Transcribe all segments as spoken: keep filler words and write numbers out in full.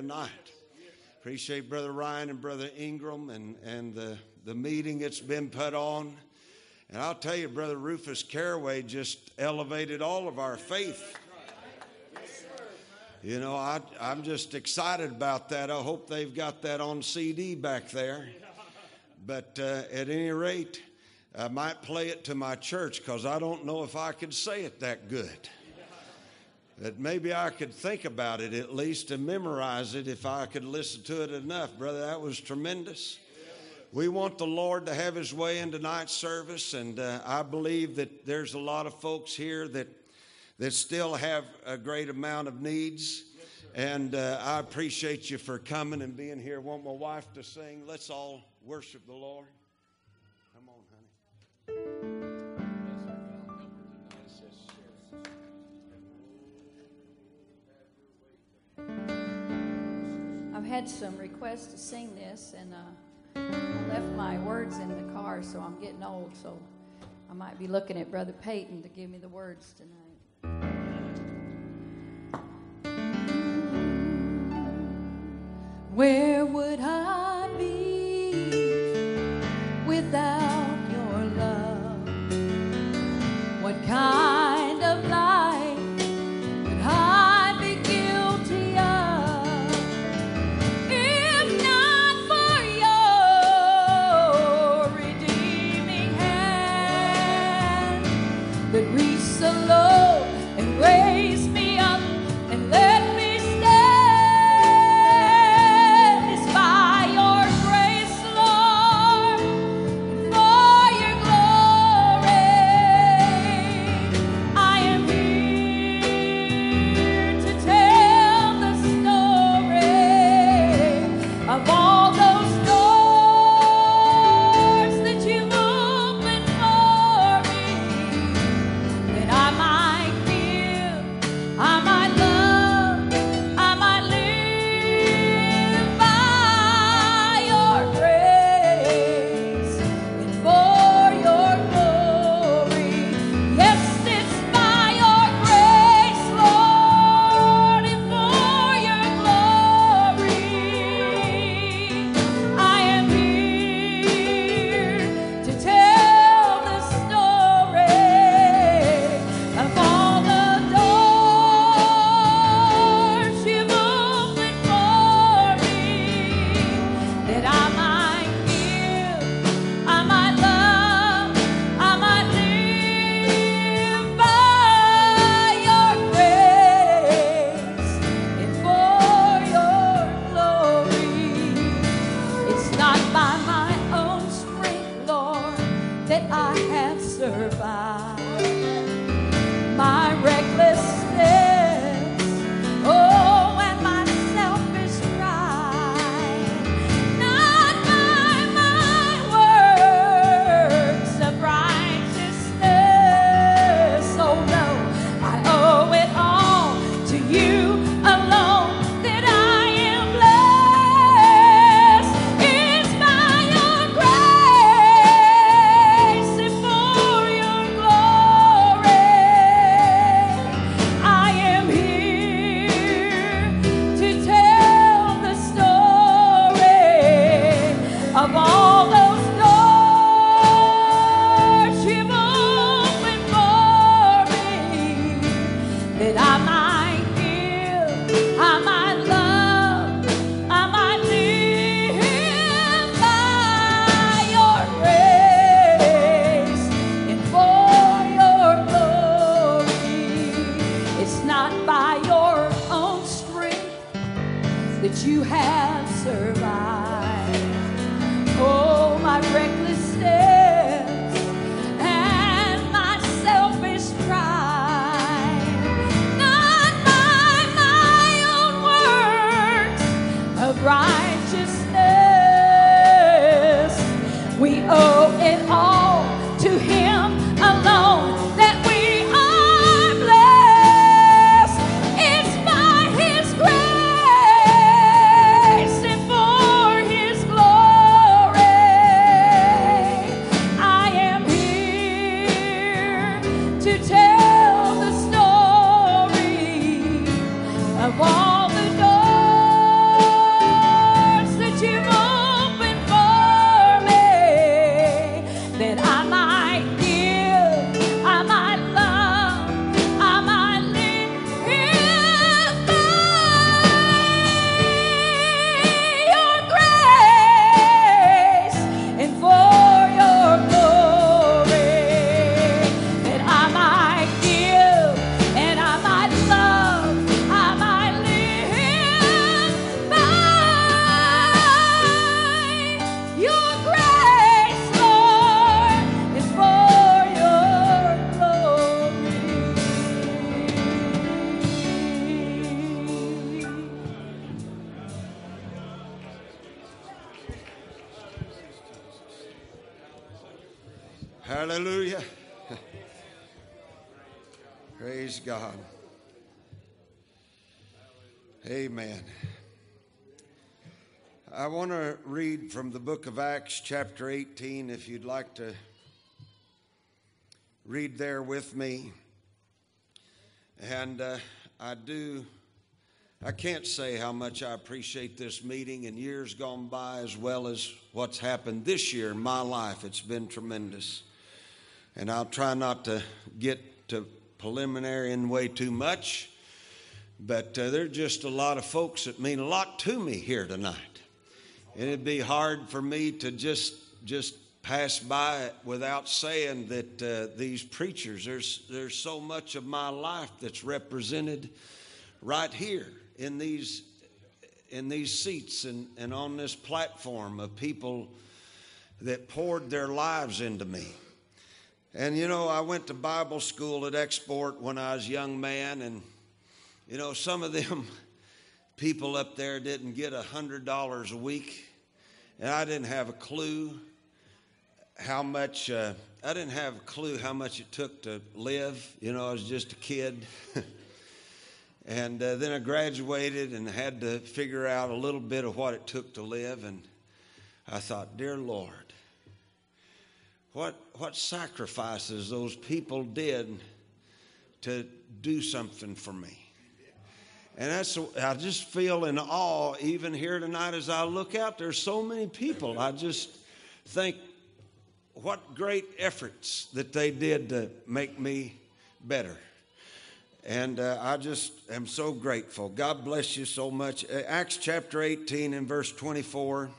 tonight. Appreciate Brother Ryan and Brother Ingram and, and the, the meeting that's been put on. And I'll tell you, Brother Rufus Caraway just elevated all of our faith. You know, I, I'm just excited about that. I hope they've got that on C D back there. But uh, at any rate, I might play it to my church because I don't know if I could say it that good. That maybe I could think about it at least and memorize it if I could listen to it enough. Brother, that was tremendous. We want the Lord to have his way in tonight's service, and uh, I believe that there's a lot of folks here that that still have a great amount of needs, and uh, I appreciate you for coming and being here. I want my wife to sing. Let's all worship the Lord. Come on, honey. I've had some requests to sing this, and uh, I left my words in the car, so I'm getting old, so I might be looking at Brother Peyton to give me the words tonight. Where would I be without your love? What kind of life would I be guilty of if not for your redeeming hand that reached so low and raised me up and let me of all the doors Hallelujah. Praise God. Amen. I want to read from the book of Acts, chapter eighteen, if you'd like to read there with me. And uh, I do, I can't say how much I appreciate this meeting in years gone by, as well as what's happened this year in my life. It's been tremendous. And I'll try not to get to preliminary in way too much, but uh, there are just a lot of folks that mean a lot to me here tonight. And it'd be hard for me to just just pass by it without saying that uh, these preachers, there's there's so much of my life that's represented right here in these in these seats and, and on this platform of people that poured their lives into me. And, you know, I went to Bible school at Export when I was a young man, and, you know, some of them people up there didn't get a hundred dollars a week, and I didn't have a clue how much, uh, I didn't have a clue how much it took to live. You know, I was just a kid. And uh, then I graduated and had to figure out a little bit of what it took to live, and I thought, dear Lord, What what sacrifices those people did to do something for me. And that's, I just feel in awe even here tonight as I look out. There's so many people. I just think what great efforts that they did to make me better. And uh, I just am so grateful. God bless you so much. Acts chapter eighteen and verse twenty-four.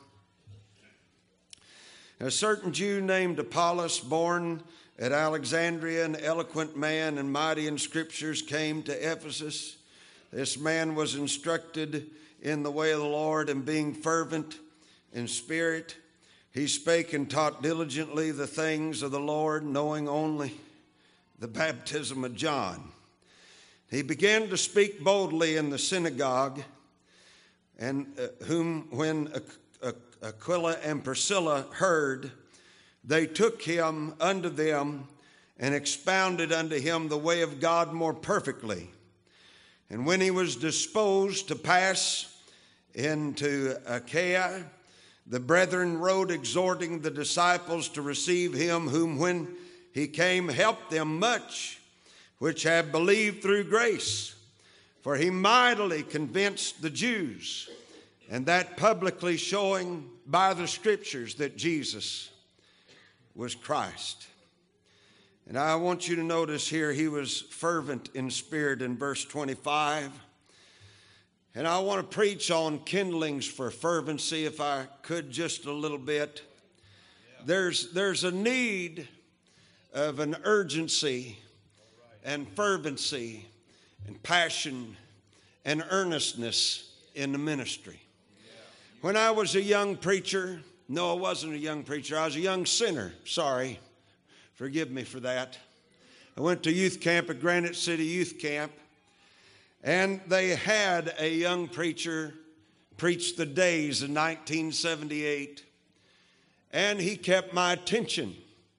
A certain Jew named Apollos, born at Alexandria, an eloquent man and mighty in scriptures, came to Ephesus. This man was instructed in the way of the Lord, and being fervent in spirit, he spake and taught diligently the things of the Lord, knowing only the baptism of John. He began to speak boldly in the synagogue, and uh, whom when uh, Aquila and Priscilla heard, they took him unto them and expounded unto him the way of God more perfectly. And when he was disposed to pass into Achaia, the brethren wrote, exhorting the disciples to receive him, whom when he came helped them much, which have believed through grace. For he mightily convinced the Jews, and that publicly showing by the scriptures that Jesus was Christ. And I want you to notice here he was fervent in spirit in verse twenty-five. And I want to preach on kindlings for fervency, if I could, just a little bit. There's, there's a need of an urgency and fervency and passion and earnestness in the ministry. When I was a young preacher, no, I wasn't a young preacher. I was a young sinner. Sorry. Forgive me for that. I went to youth camp at Granite City Youth Camp, and they had a young preacher preach the days in nineteen seventy-eight, and he kept my attention.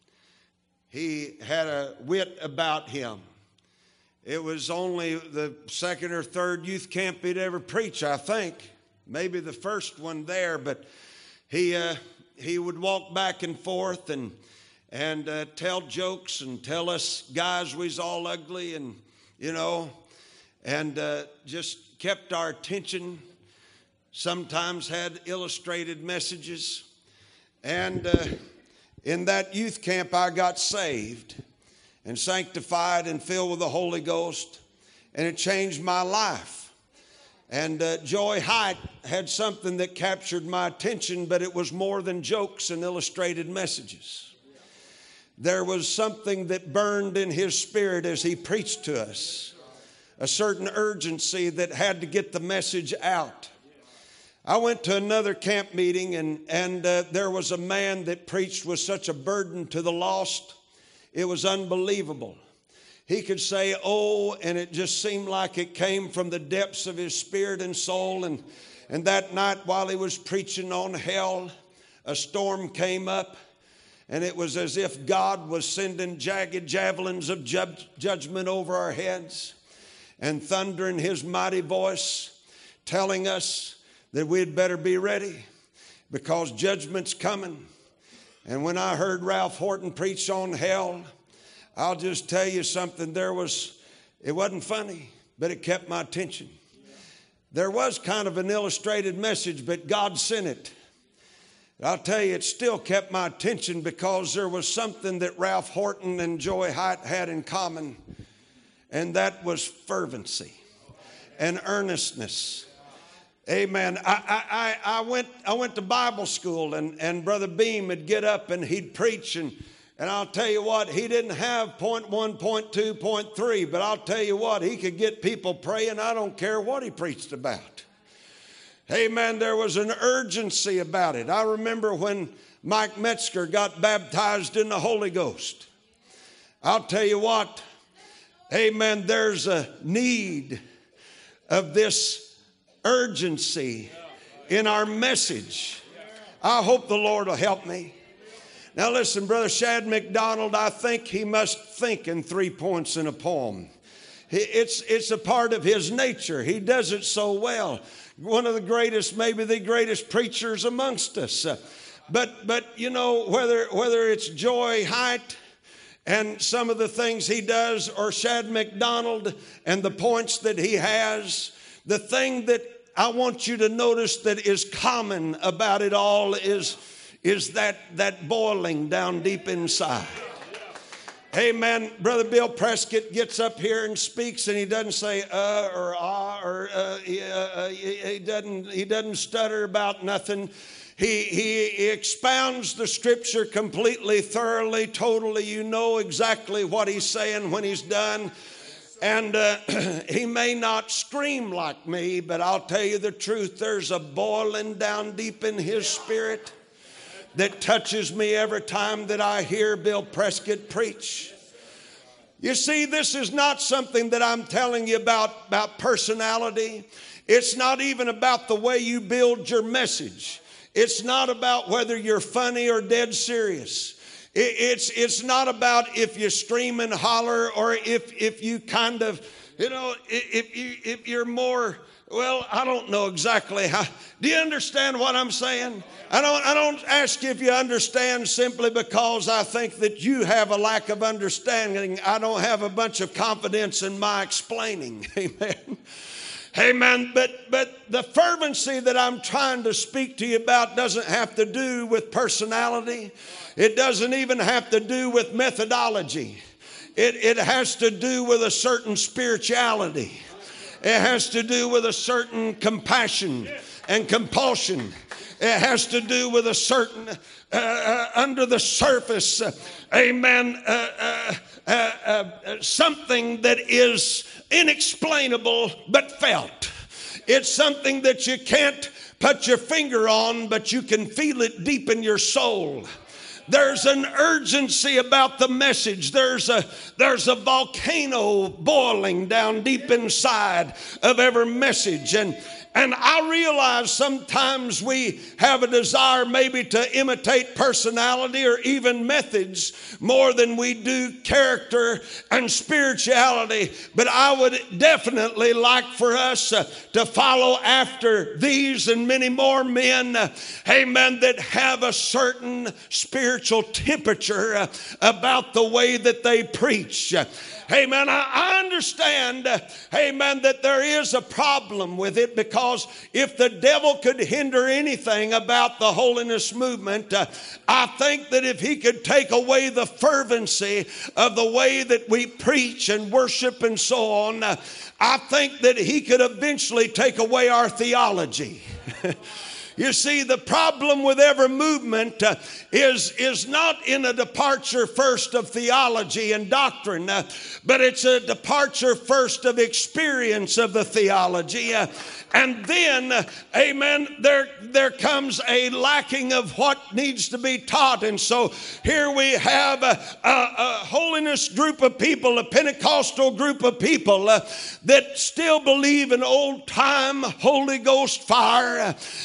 He had a wit about him. It was only the second or third youth camp he'd ever preach, I think. Maybe the first one there, but he uh, he would walk back and forth and and uh, tell jokes and tell us guys we's all ugly, and you know, and uh, just kept our attention. Sometimes had illustrated messages, and uh, in that youth camp I got saved and sanctified and filled with the Holy Ghost, and it changed my life. And uh, Joy Height had something that captured my attention, but it was more than jokes and illustrated messages. There was something that burned in his spirit as he preached to us, a certain urgency that had to get the message out. I went to another camp meeting, and, and uh, there was a man that preached with such a burden to the lost, it was unbelievable. He could say, oh, and it just seemed like it came from the depths of his spirit and soul. And, and that night while he was preaching on hell, a storm came up, and it was as if God was sending jagged javelins of ju- judgment over our heads and thunder in his mighty voice telling us that we'd better be ready because judgment's coming. And when I heard Ralph Horton preach on hell, I'll just tell you something. There was, it wasn't funny, but it kept my attention. There was kind of an illustrated message, but God sent it. I'll tell you, it still kept my attention because there was something that Ralph Horton and Joy Height had in common, and that was fervency and earnestness. Amen. I, I, I went I went to Bible school, and, and Brother Beam would get up and he'd preach, and, and I'll tell you what, he didn't have point one, point two, point three, but I'll tell you what, he could get people praying. I don't care what he preached about. Amen. There was an urgency about it. I remember when Mike Metzger got baptized in the Holy Ghost. I'll tell you what, amen, there's a need of this urgency in our message. I hope the Lord will help me. Now listen, Brother Shad McDonald, I think he must think in three points in a poem. It's, it's a part of his nature. He does it so well. One of the greatest, maybe the greatest preachers amongst us. But, but you know, whether, whether it's Joy Height and some of the things he does, or Shad McDonald and the points that he has, the thing that I want you to notice that is common about it all is, is that, that boiling down deep inside. Amen. Brother Bill Prescott gets up here and speaks, and he doesn't say uh or ah or uh, he, uh, he, he doesn't he doesn't stutter about nothing. He, he he expounds the scripture completely, thoroughly, totally. You know exactly what he's saying when he's done. And uh, he may not scream like me, but I'll tell you the truth. There's a boiling down deep in his spirit that touches me every time that I hear Bill Prescott preach. You see, this is not something that I'm telling you about, about personality. It's not even about the way you build your message. It's not about whether you're funny or dead serious. It's it's not about if you scream and holler, or if if you kind of, you know, if you if you're more, well, I don't know exactly how. Do you understand what I'm saying? I don't I don't ask you if you understand simply because I think that you have a lack of understanding. I don't have a bunch of confidence in my explaining. Amen. Amen. But but the fervency that I'm trying to speak to you about doesn't have to do with personality. It doesn't even have to do with methodology. It, it has to do with a certain spirituality. It has to do with a certain compassion and compulsion. It has to do with a certain, uh, uh, under the surface, uh, amen, uh, uh, uh, uh, something that is inexplainable but felt. It's something that you can't put your finger on, but you can feel it deep in your soul. There's an urgency about the message. There's a, there's a volcano boiling down deep inside of every message. And, and I realize sometimes we have a desire maybe to imitate personality or even methods more than we do character and spirituality. But I would definitely like for us uh, to follow after these and many more men, uh, amen, that have a certain spiritual temperature uh, about the way that they preach. Uh, Amen. I, I understand, uh, amen, that there is a problem with it, because if the devil could hinder anything about the holiness movement, uh, I think that if he could take away the fervency of the way that we preach and worship and so on, uh, I think that he could eventually take away our theology. You see, the problem with every movement uh, is, is not in a departure first of theology and doctrine, uh, but it's a departure first of experience of the theology. Uh, and then, uh, amen, there, there comes a lacking of what needs to be taught. And so here we have a, a, a holiness group of people, a Pentecostal group of people uh, that still believe in old time Holy Ghost fire. Uh, and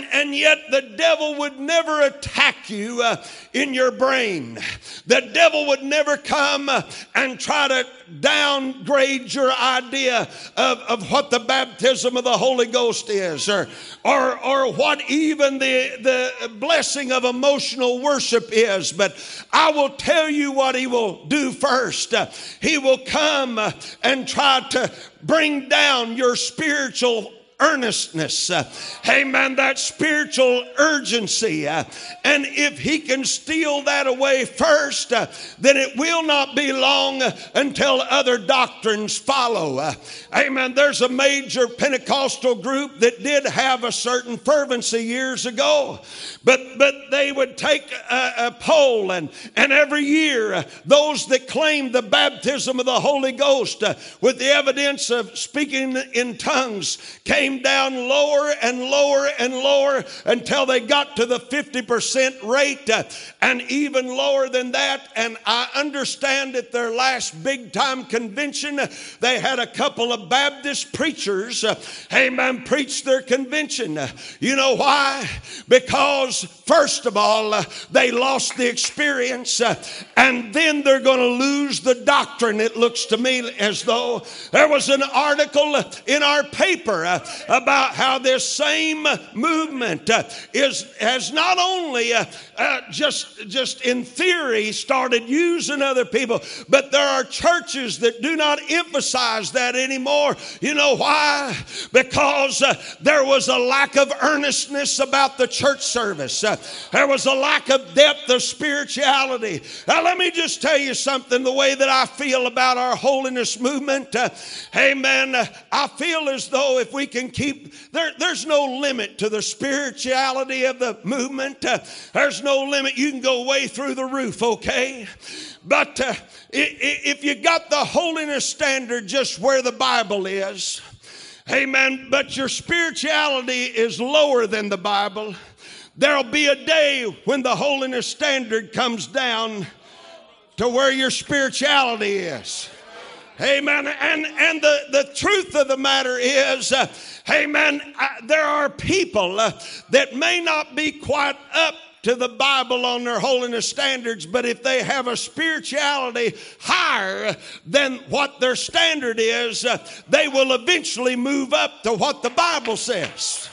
And, and yet the devil would never attack you uh, in your brain. The devil would never come uh, and try to downgrade your idea of, of what the baptism of the Holy Ghost is, or or, or what even the, the blessing of emotional worship is. But I will tell you what he will do first. Uh, he will come uh, and try to bring down your spiritual earnestness, uh, amen, that spiritual urgency. Uh, and if he can steal that away first, uh, then it will not be long uh, until other doctrines follow. Uh, amen. There's a major Pentecostal group that did have a certain fervency years ago, but but they would take a, a poll, and, and every year uh, those that claimed the baptism of the Holy Ghost uh, with the evidence of speaking in tongues came down lower and lower and lower until they got to the fifty percent rate, uh, and even lower than that. And I understand at their last big time convention, uh, they had a couple of Baptist preachers, uh, amen, preach their convention. Uh, you know why? Because first of all, uh, they lost the experience, uh, and then they're going to lose the doctrine. It looks to me as though there was an article in our paper uh, about how this same movement uh, is has not only uh, uh, just just in theory started using other people, but there are churches that do not emphasize that anymore. You know why? Because uh, there was a lack of earnestness about the church service. Uh, there was a lack of depth of spirituality. Now let me just tell you something, the way that I feel about our holiness movement. Uh, amen. Uh, I feel as though if we can keep, there, there's no limit to the spirituality of the movement. Uh, there's no limit. You can go way through the roof, okay? But uh, if you got the holiness standard just where the Bible is, amen, but your spirituality is lower than the Bible, there'll be a day when the holiness standard comes down to where your spirituality is. Amen. And and the, the truth of the matter is, uh, amen, uh, there are people uh, that may not be quite up to the Bible on their holiness standards, but if they have a spirituality higher than what their standard is, uh, they will eventually move up to what the Bible says.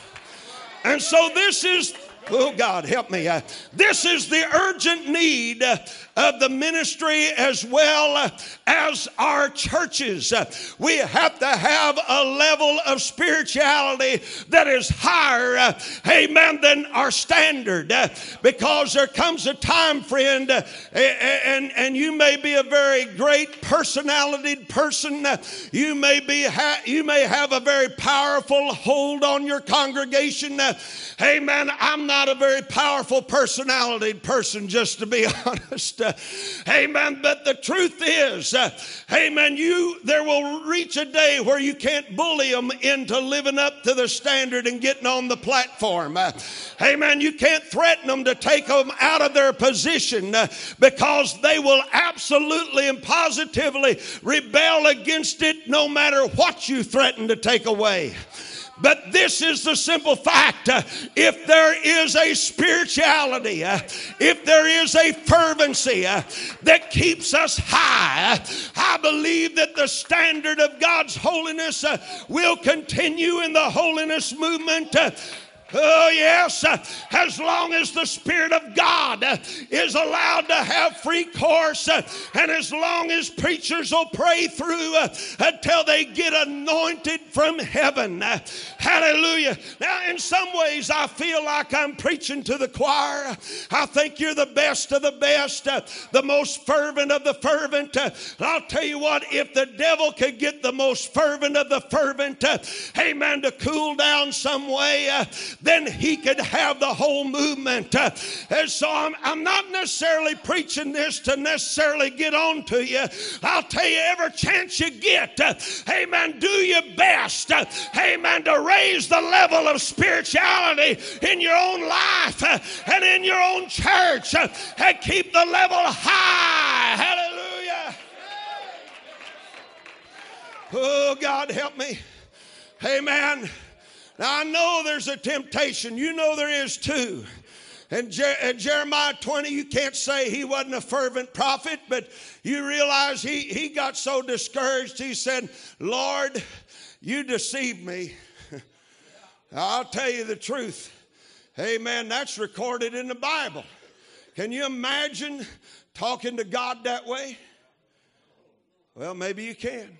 And so this is, oh God, help me. Uh, this is the urgent need uh, of the ministry as well uh, as our churches. Uh, we have to have a level of spirituality that is higher, uh, amen, than our standard. Uh, because there comes a time, friend, uh, and, and you may be a very great personality person. Uh, you may be ha- you may have a very powerful hold on your congregation. Uh, amen. I'm not a very powerful personality person, just to be honest. Uh, amen. But the truth is, uh, amen, you there will reach a day where you can't bully them into living up to the standard and getting on the platform. Uh, amen. You can't threaten them to take them out of their position uh, because they will absolutely and positively rebel against it no matter what you threaten to take away. But this is the simple fact. Uh, if there is a spirituality, uh, if there is a fervency uh, that keeps us high, uh, I believe that the standard of God's holiness uh, will continue in the holiness movement. Uh, Oh, yes, uh, as long as the Spirit of God uh, is allowed to have free course, uh, and as long as preachers will pray through uh, until they get anointed from heaven. Uh, hallelujah. Now, in some ways, I feel like I'm preaching to the choir. I think you're the best of the best, uh, the most fervent of the fervent. Uh, I'll tell you what, if the devil could get the most fervent of the fervent, uh, amen, to cool down some way, uh, then he could have the whole movement. Uh, and so I'm, I'm not necessarily preaching this to necessarily get on to you. I'll tell you, every chance you get, uh, amen, do your best, uh, amen, to raise the level of spirituality in your own life uh, and in your own church, uh, and keep the level high. Hallelujah. Oh, God, help me. Amen. Now, I know there's a temptation. You know there is too. And Je- Jeremiah twenty, you can't say he wasn't a fervent prophet, but you realize he, he got so discouraged, he said, Lord, you deceived me. I'll tell you the truth. Amen. That's recorded in the Bible. Can you imagine talking to God that way? Well, maybe you can.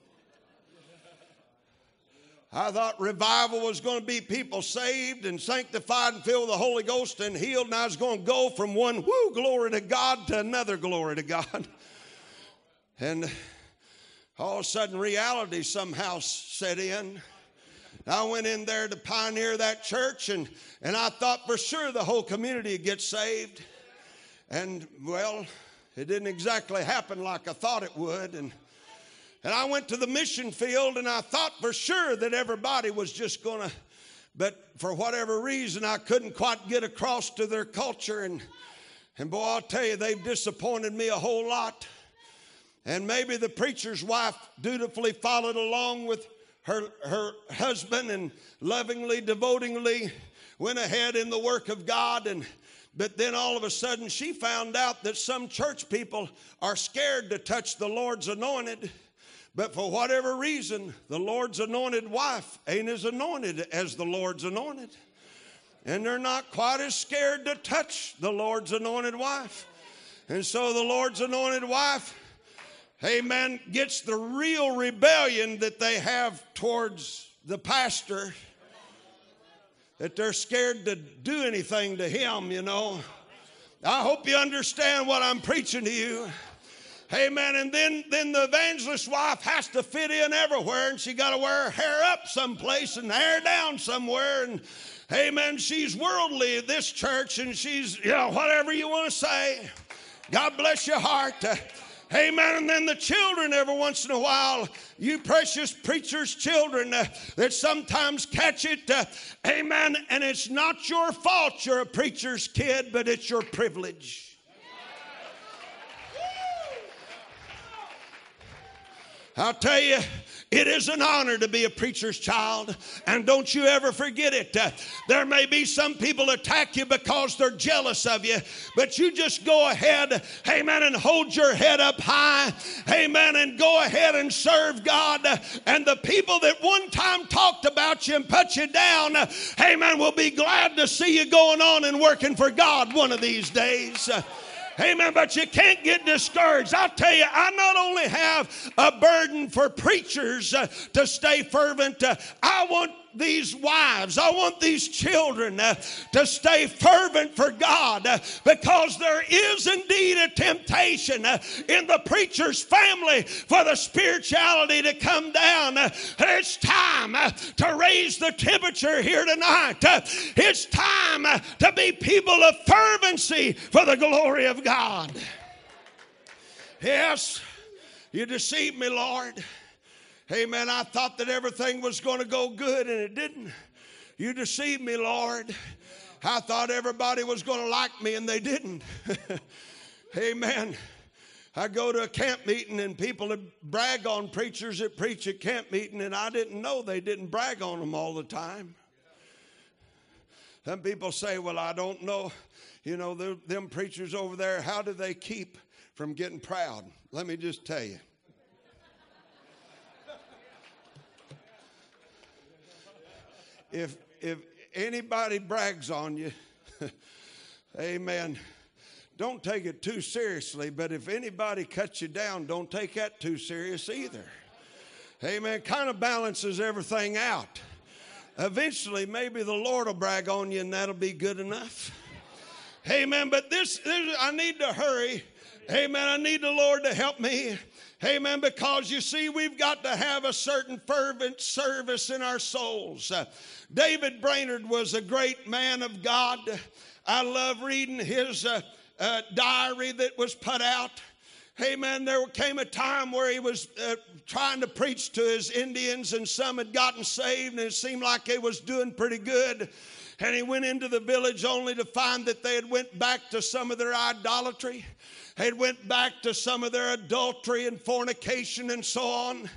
I thought revival was going to be people saved and sanctified and filled with the Holy Ghost and healed. And I was going to go from one, whoo, glory to God, to another glory to God. And all of a sudden reality somehow set in. I went in there to pioneer that church, and, and I thought for sure the whole community would get saved. And, well, it didn't exactly happen like I thought it would. And And I went to the mission field, and I thought for sure that everybody was just going to, but for whatever reason, I couldn't quite get across to their culture. And, and boy, I'll tell you, they've disappointed me a whole lot. And maybe the preacher's wife dutifully followed along with her, her husband and lovingly, devotingly went ahead in the work of God. And But then all of a sudden, she found out that some church people are scared to touch the Lord's anointed. But for whatever reason, the Lord's anointed wife ain't as anointed as the Lord's anointed. And they're not quite as scared to touch the Lord's anointed wife. And so the Lord's anointed wife, amen, gets the real rebellion that they have towards the pastor, that they're scared to do anything to him, you know. I hope you understand what I'm preaching to you. Amen. And then, then the evangelist's wife has to fit in everywhere, and she got to wear her hair up someplace and hair down somewhere. And amen, she's worldly at this church, and she's, you know, whatever you want to say. God bless your heart. Uh, amen. And then the children, every once in a while, you precious preacher's children uh, that sometimes catch it. Uh, amen. And it's not your fault you're a preacher's kid, but it's your privilege. I'll tell you, it is an honor to be a preacher's child, and don't you ever forget it. Uh, there may be some people attack you because they're jealous of you, but you just go ahead, amen, and hold your head up high, amen, and go ahead and serve God. Uh, and the people that one time talked about you and put you down, uh, amen, will be glad to see you going on and working for God one of these days. Uh, Amen, but you can't get discouraged. I'll tell you, I not only have a burden for preachers uh, to stay fervent, uh, I want these wives, I want these children uh, to stay fervent for God, uh, because there is indeed a temptation uh, in the preacher's family for the spirituality to come down. Uh, it's time uh, to raise the temperature here tonight. Uh, it's time uh, to be people of fervency for the glory of God. Yes, you deceived me, Lord. Amen. I thought that everything was going to go good, and it didn't. You deceived me, Lord. I thought everybody was going to like me, and they didn't. Amen. I go to a camp meeting, and people would brag on preachers that preach at camp meeting, and I didn't know they didn't brag on them all the time. Some people say, well, I don't know. You know, them preachers over there, how do they keep from getting proud? Let me just tell you. If if anybody brags on you, amen, don't take it too seriously. But if anybody cuts you down, don't take that too serious either. Amen. Kind of balances everything out. Eventually, maybe the Lord will brag on you, and that'll be good enough. Amen. But this, this I need to hurry. Amen. I need the Lord to help me. Amen. Because you see, we've got to have a certain fervent service in our souls. Uh, David Brainerd was a great man of God. I love reading his uh, uh, diary that was put out. Amen. There came a time where he was uh, trying to preach to his Indians, and some had gotten saved, and it seemed like they was doing pretty good. And he went into the village only to find that they had went back to some of their idolatry. They went back to some of their adultery and fornication and so on.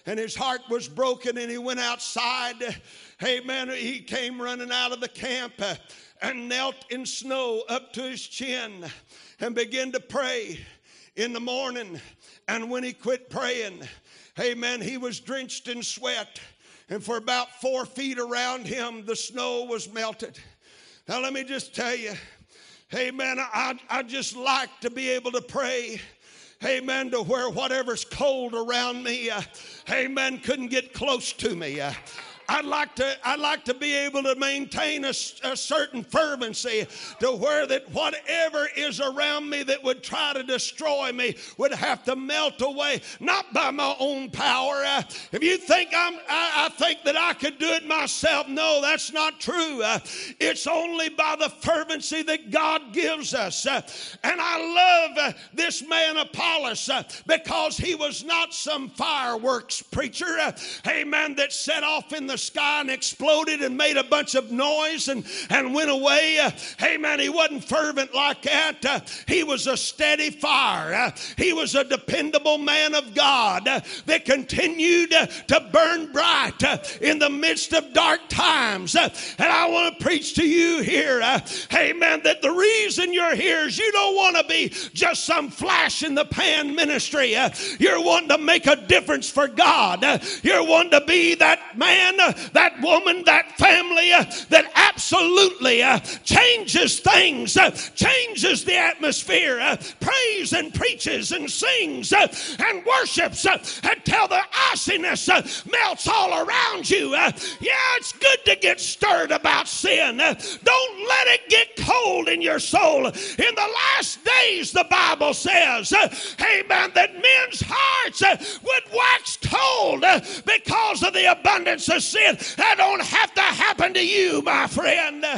and his heart was broken, and he went outside. Amen. He came running out of the camp uh, and knelt in snow up to his chin and began to pray in the morning. And when he quit praying, amen, he was drenched in sweat. And for about four feet around him, the snow was melted. Now, let me just tell you, amen, I, I just like to be able to pray, amen, to where whatever's cold around me, uh, amen, couldn't get close to me. Uh, I'd like to I'd like to be able to maintain a, a certain fervency to where that whatever is around me that would try to destroy me would have to melt away, not by my own power. Uh, if you think I'm, I, I think that I could do it myself, no, that's not true. Uh, it's only by the fervency that God gives us. Uh, and I love uh, this man Apollos uh, because he was not some fireworks preacher, uh, amen, that set off in the sky and exploded and made a bunch of noise and, and went away. Uh, hey, man, he wasn't fervent like that. Uh, he was a steady fire. Uh, he was a dependable man of God uh, that continued uh, to burn bright uh, in the midst of dark times. Uh, and I want to preach to you here, uh, hey, man, that the reason you're here is you don't want to be just some flash in the pan ministry. Uh, you're wanting to make a difference for God. Uh, you're wanting to be that man, uh, that woman, that family uh, that absolutely uh, changes things, uh, changes the atmosphere, uh, prays and preaches and sings uh, and worships uh, until the iciness uh, melts all around you. Uh, yeah, it's good to get stirred about sin. Uh, don't let it get cold in your soul. In the last days, the Bible says, uh, amen, that men's hearts uh, would wax cold uh, because of the abundance of sin. That don't have to happen to you, my friend. Uh,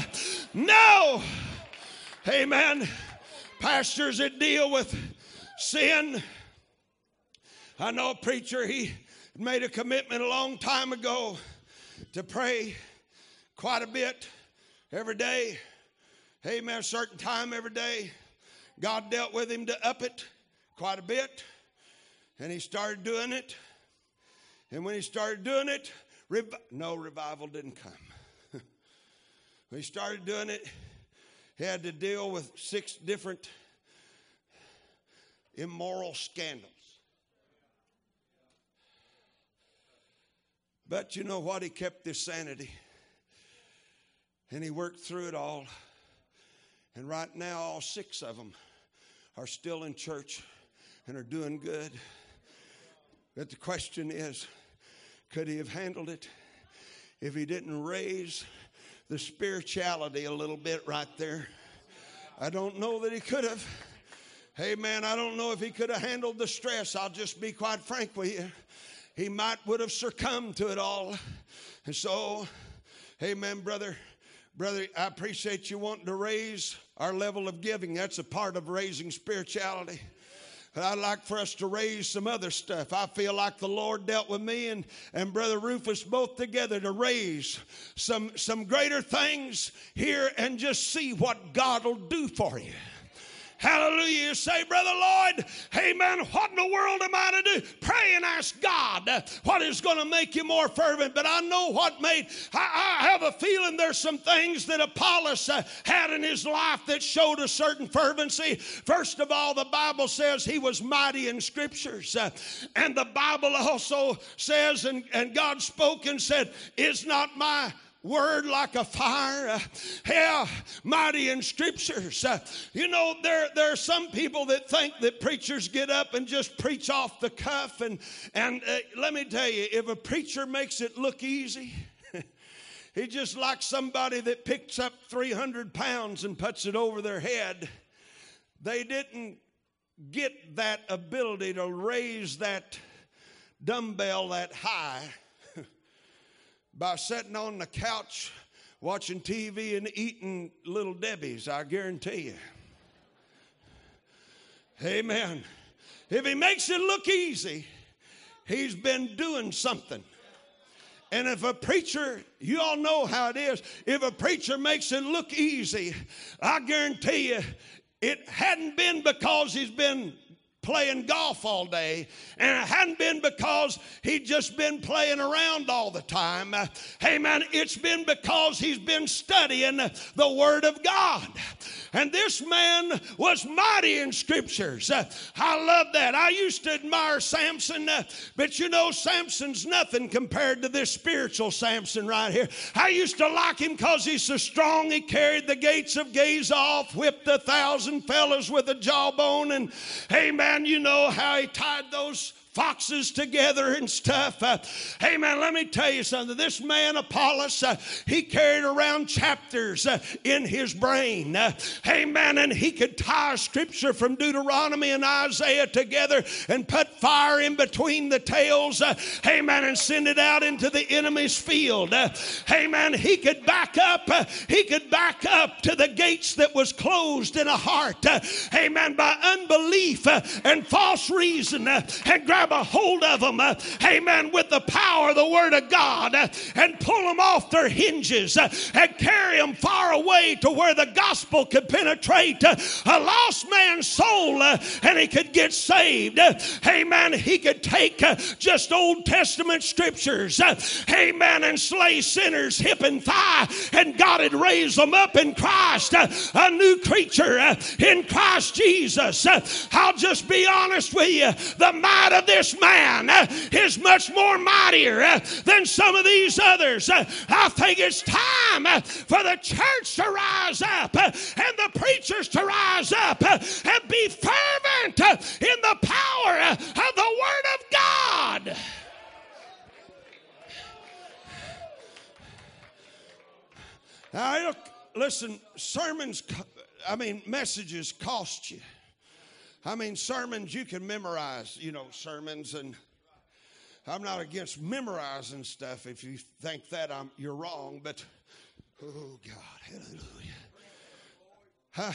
no. Amen. Pastors that deal with sin. I know a preacher, he made a commitment a long time ago to pray quite a bit every day. Amen. A certain time every day. God dealt with him to up it quite a bit. And he started doing it. And when he started doing it, rev- no, revival didn't come. When he started doing it, he had to deal with six different immoral scandals. But you know what? He kept his sanity. And he worked through it all. And right now, all six of them are still in church and are doing good. But the question is, could he have handled it if he didn't raise the spirituality a little bit right there? I don't know that he could have. Hey, man, I don't know if he could have handled the stress. I'll just be quite frank with you. He might would have succumbed to it all. And so, amen, brother. Brother, I appreciate you wanting to raise our level of giving. That's a part of raising spirituality. But I'd like for us to raise some other stuff. I feel like the Lord dealt with me and, and Brother Rufus both together to raise some, some greater things here and just see what God will do for you. Hallelujah. You say, Brother Lloyd, amen, what in the world am I to do? Pray and ask God uh, what is going to make you more fervent. But I know what made, I, I have a feeling there's some things that Apollos uh, had in his life that showed a certain fervency. First of all, the Bible says he was mighty in scriptures. Uh, and the Bible also says, and, and God spoke and said, is not my word like a fire? Uh, yeah, mighty in scriptures. Uh, you know, there, there are some people that think that preachers get up and just preach off the cuff. And, and uh, let me tell you, if a preacher makes it look easy, he's just like somebody that picks up three hundred pounds and puts it over their head. They didn't get that ability to raise that dumbbell that high by sitting on the couch watching T V and eating Little Debbie's, I guarantee you. Amen. If he makes it look easy, he's been doing something. And if a preacher, you all know how it is, if a preacher makes it look easy, I guarantee you it hadn't been because he's been playing golf all day, and it hadn't been because he'd just been playing around all the time. Uh, amen. It's been because he's been studying the Word of God. And this man was mighty in Scriptures. Uh, I love that. I used to admire Samson, uh, but you know, Samson's nothing compared to this spiritual Samson right here. I used to like him because he's so strong. He carried the gates of Gaza off, whipped a thousand fellas with a jawbone, and amen, you know how he tied those foxes together and stuff. Uh, hey man, let me tell you something. This man Apollos, uh, he carried around chapters uh, in his brain. Uh, hey man, and he could tie scripture from Deuteronomy and Isaiah together and put fire in between the tails. Uh, hey man, and send it out into the enemy's field. Uh, hey man, he could back up. Uh, he could back up to the gates that was closed in a heart. Uh, hey man, by unbelief uh, and false reason, uh, and grab a hold of them, uh, amen, with the power of the Word of God, uh, and pull them off their hinges, uh, and carry them far away to where the gospel could penetrate uh, a lost man's soul, uh, and he could get saved. Uh, amen. He could take uh, just Old Testament scriptures, uh, amen, and slay sinners hip and thigh, and God had raised them up in Christ, uh, a new creature uh, in Christ Jesus. Uh, I'll just be honest with you. The might of this man uh, is much more mightier uh, than some of these others. Uh, I think it's time uh, for the church to rise up uh, and the preachers to rise up uh, and be fervent uh, in the power uh, of the Word of God. Now, listen, sermons, I mean, messages cost you. I mean, sermons, you can memorize, you know, sermons, and I'm not against memorizing stuff. If you think that, I'm, you're wrong, but, oh, God, hallelujah. I,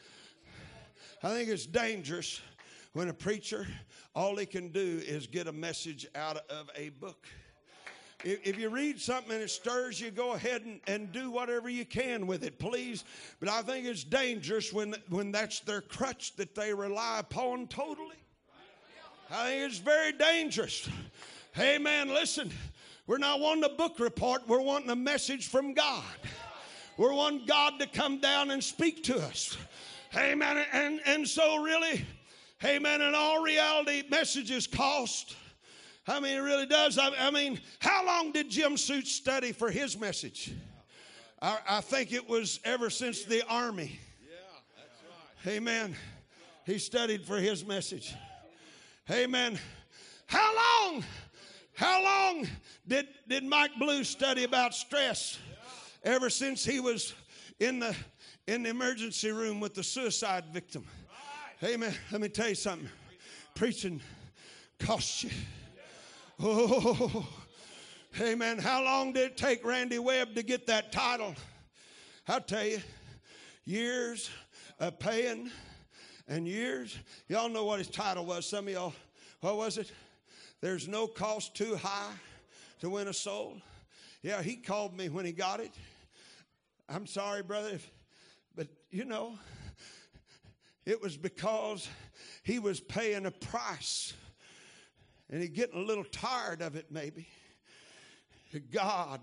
I think it's dangerous when a preacher, all he can do is get a message out of a book. If you read something and it stirs you, go ahead and, and do whatever you can with it, please. But I think it's dangerous when, when that's their crutch that they rely upon totally. I think it's very dangerous. Hey, man, listen. We're not wanting a book report. We're wanting a message from God. We're wanting God to come down and speak to us. Hey, man, and, and so really, hey, man, in all reality, messages cost. I mean, it really does. I, I mean, how long did Jim Suits study for his message? I, I think it was ever since the Army. Yeah, that's right. Amen. He studied for his message. Amen. How long? How long did, did Mike Blue study about stress? Ever since he was in the in the emergency room with the suicide victim. Amen. Let me tell you something. Preaching costs you. Oh, amen. How long did it take Randy Webb to get that title? I'll tell you, years of paying and years. Y'all know what his title was. Some of y'all, what was it? There's no cost too high to win a soul. Yeah, he called me when he got it. I'm sorry, brother, if, but you know, it was because he was paying a price. And he's getting a little tired of it, maybe. God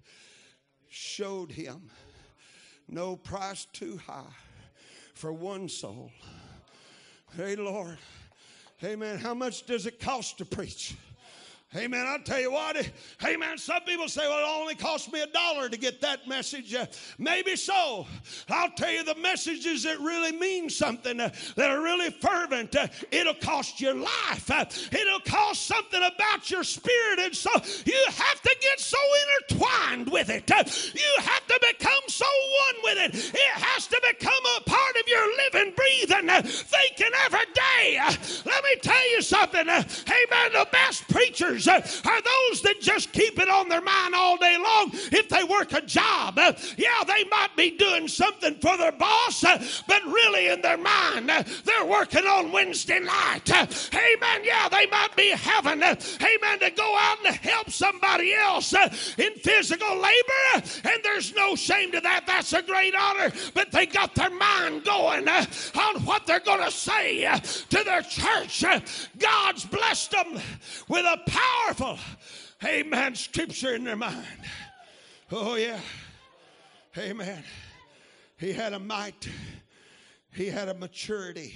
showed him no price too high for one soul. Hey, Lord. Amen. How much does it cost to preach? Amen. I'll tell you what. Amen. Some people say, well, it only cost me a dollar to get that message. Uh, maybe so. I'll tell you the messages that really mean something, uh, that are really fervent. Uh, it'll cost your life. Uh, it'll cost something about your spirit. And so you have to get so intertwined with it. Uh, you have to become so one with it. It has to become a part of your living, breathing, uh, thinking every day. Uh, let me tell you something. Uh, amen. The best preachers uh, are those that just keep it on their mind all day long. If they work a job, uh, yeah, they might be doing something for their boss, uh, but really in their mind, uh, they're working on Wednesday night. Uh, amen. Yeah, they might be having, uh, amen, to go out and help somebody else uh, in physical labor, uh, and there's no shame to that. That's a great honor, but they got their mind going uh, on what they're going to say uh, to their church. Uh, God's blessed them with a powerful, amen, scripture in their mind. Oh, yeah. Amen. He had a might. He had a maturity.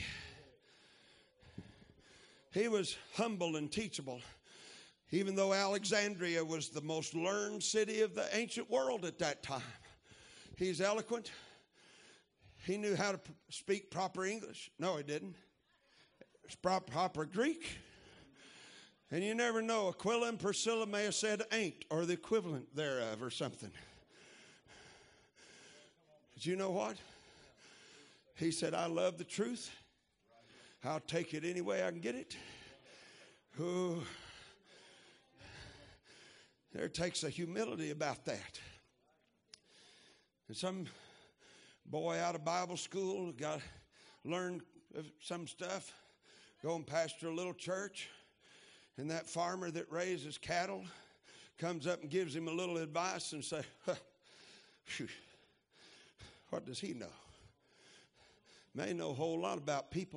He was humble and teachable. Even though Alexandria was the most learned city of the ancient world at that time. He's eloquent. He knew how to pr- speak proper English. No, he didn't. It's proper, proper Greek. And you never know. Aquila and Priscilla may have said ain't or the equivalent thereof or something. But you know what? He said, I love the truth. I'll take it any way I can get it. Oh, there takes a humility about that. And some boy out of Bible school got learned some stuff, go and pastor a little church, and that farmer that raises cattle comes up and gives him a little advice and say, huh, phew, what does he know? May know a whole lot about people.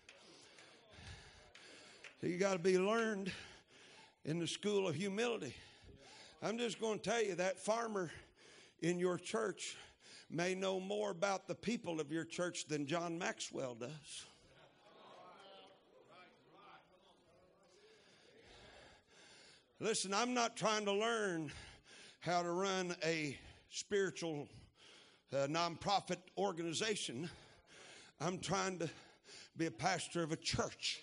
So you got to be learned in the school of humility. I'm just going to tell you that farmer in your church may know more about the people of your church than John Maxwell does. Listen, I'm not trying to learn how to run a spiritual uh, nonprofit organization. I'm trying to be a pastor of a church.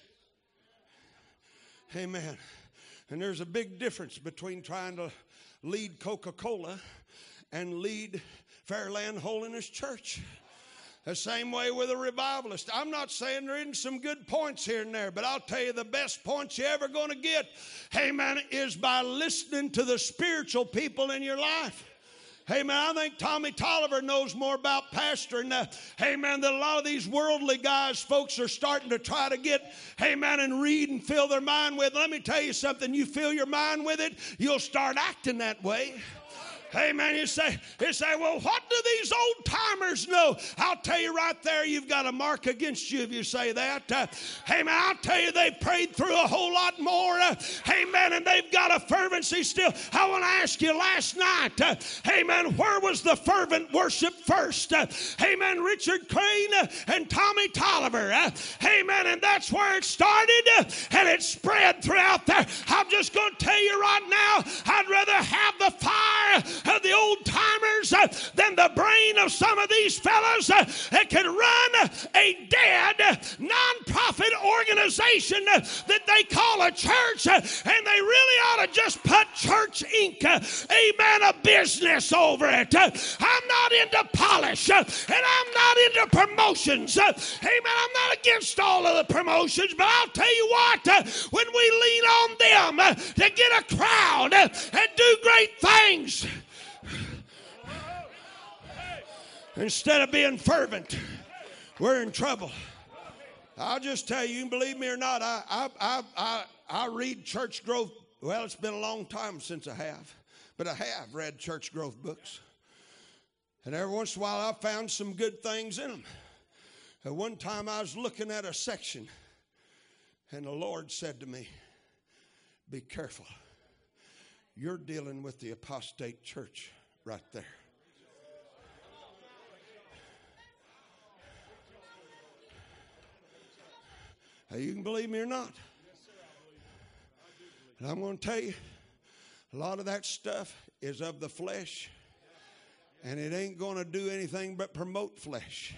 Amen. And there's a big difference between trying to lead Coca-Cola and lead Fairland Holiness Church. The same way with a revivalist. I'm not saying there isn't some good points here and there, but I'll tell you the best points you're ever going to get, amen, is by listening to the spiritual people in your life. Hey, man, I think Tommy Tolliver knows more about pastoring. Uh, hey, man, that a lot of these worldly guys, folks, are starting to try to get, hey, man, and read and fill their mind with. Let me tell you something. You fill your mind with it, you'll start acting that way. Hey, man, you say, you say, well, what do these old timers know? I'll tell you right there, you've got a mark against you if you say that. Uh, hey, man, I'll tell you, they've prayed through a whole lot more. Uh, hey, man, and they've got a fervency still. I want to ask you last night, uh, hey, man, where was the fervent worship first? Uh, hey, man, Richard Crane uh, and Tommy Tolliver. Uh, hey, man, and that's where it started, uh, and it spread throughout there. I'm just going to tell you right now, I'd rather have the fire of the old timers uh, than the brain of some of these fellas uh, that can run a dead non-profit organization uh, that they call a church, uh, and they really ought to just put Church Incorporated, uh, amen, a business over it. Uh, I'm not into polish, uh, and I'm not into promotions. Uh, amen, I'm not against all of the promotions, but I'll tell you what, uh, when we lean on them uh, to get a crowd uh, and do great things, instead of being fervent, we're in trouble. I'll just tell you, you can believe me or not, I, I, I, I, I read church growth. Well, it's been a long time since I have, but I have read church growth books. And every once in a while, I found some good things in them. At one time, I was looking at a section, and the Lord said to me, be careful. You're dealing with the apostate church right there. Now, you can believe me or not. And I'm going to tell you, a lot of that stuff is of the flesh, and it ain't going to do anything but promote flesh.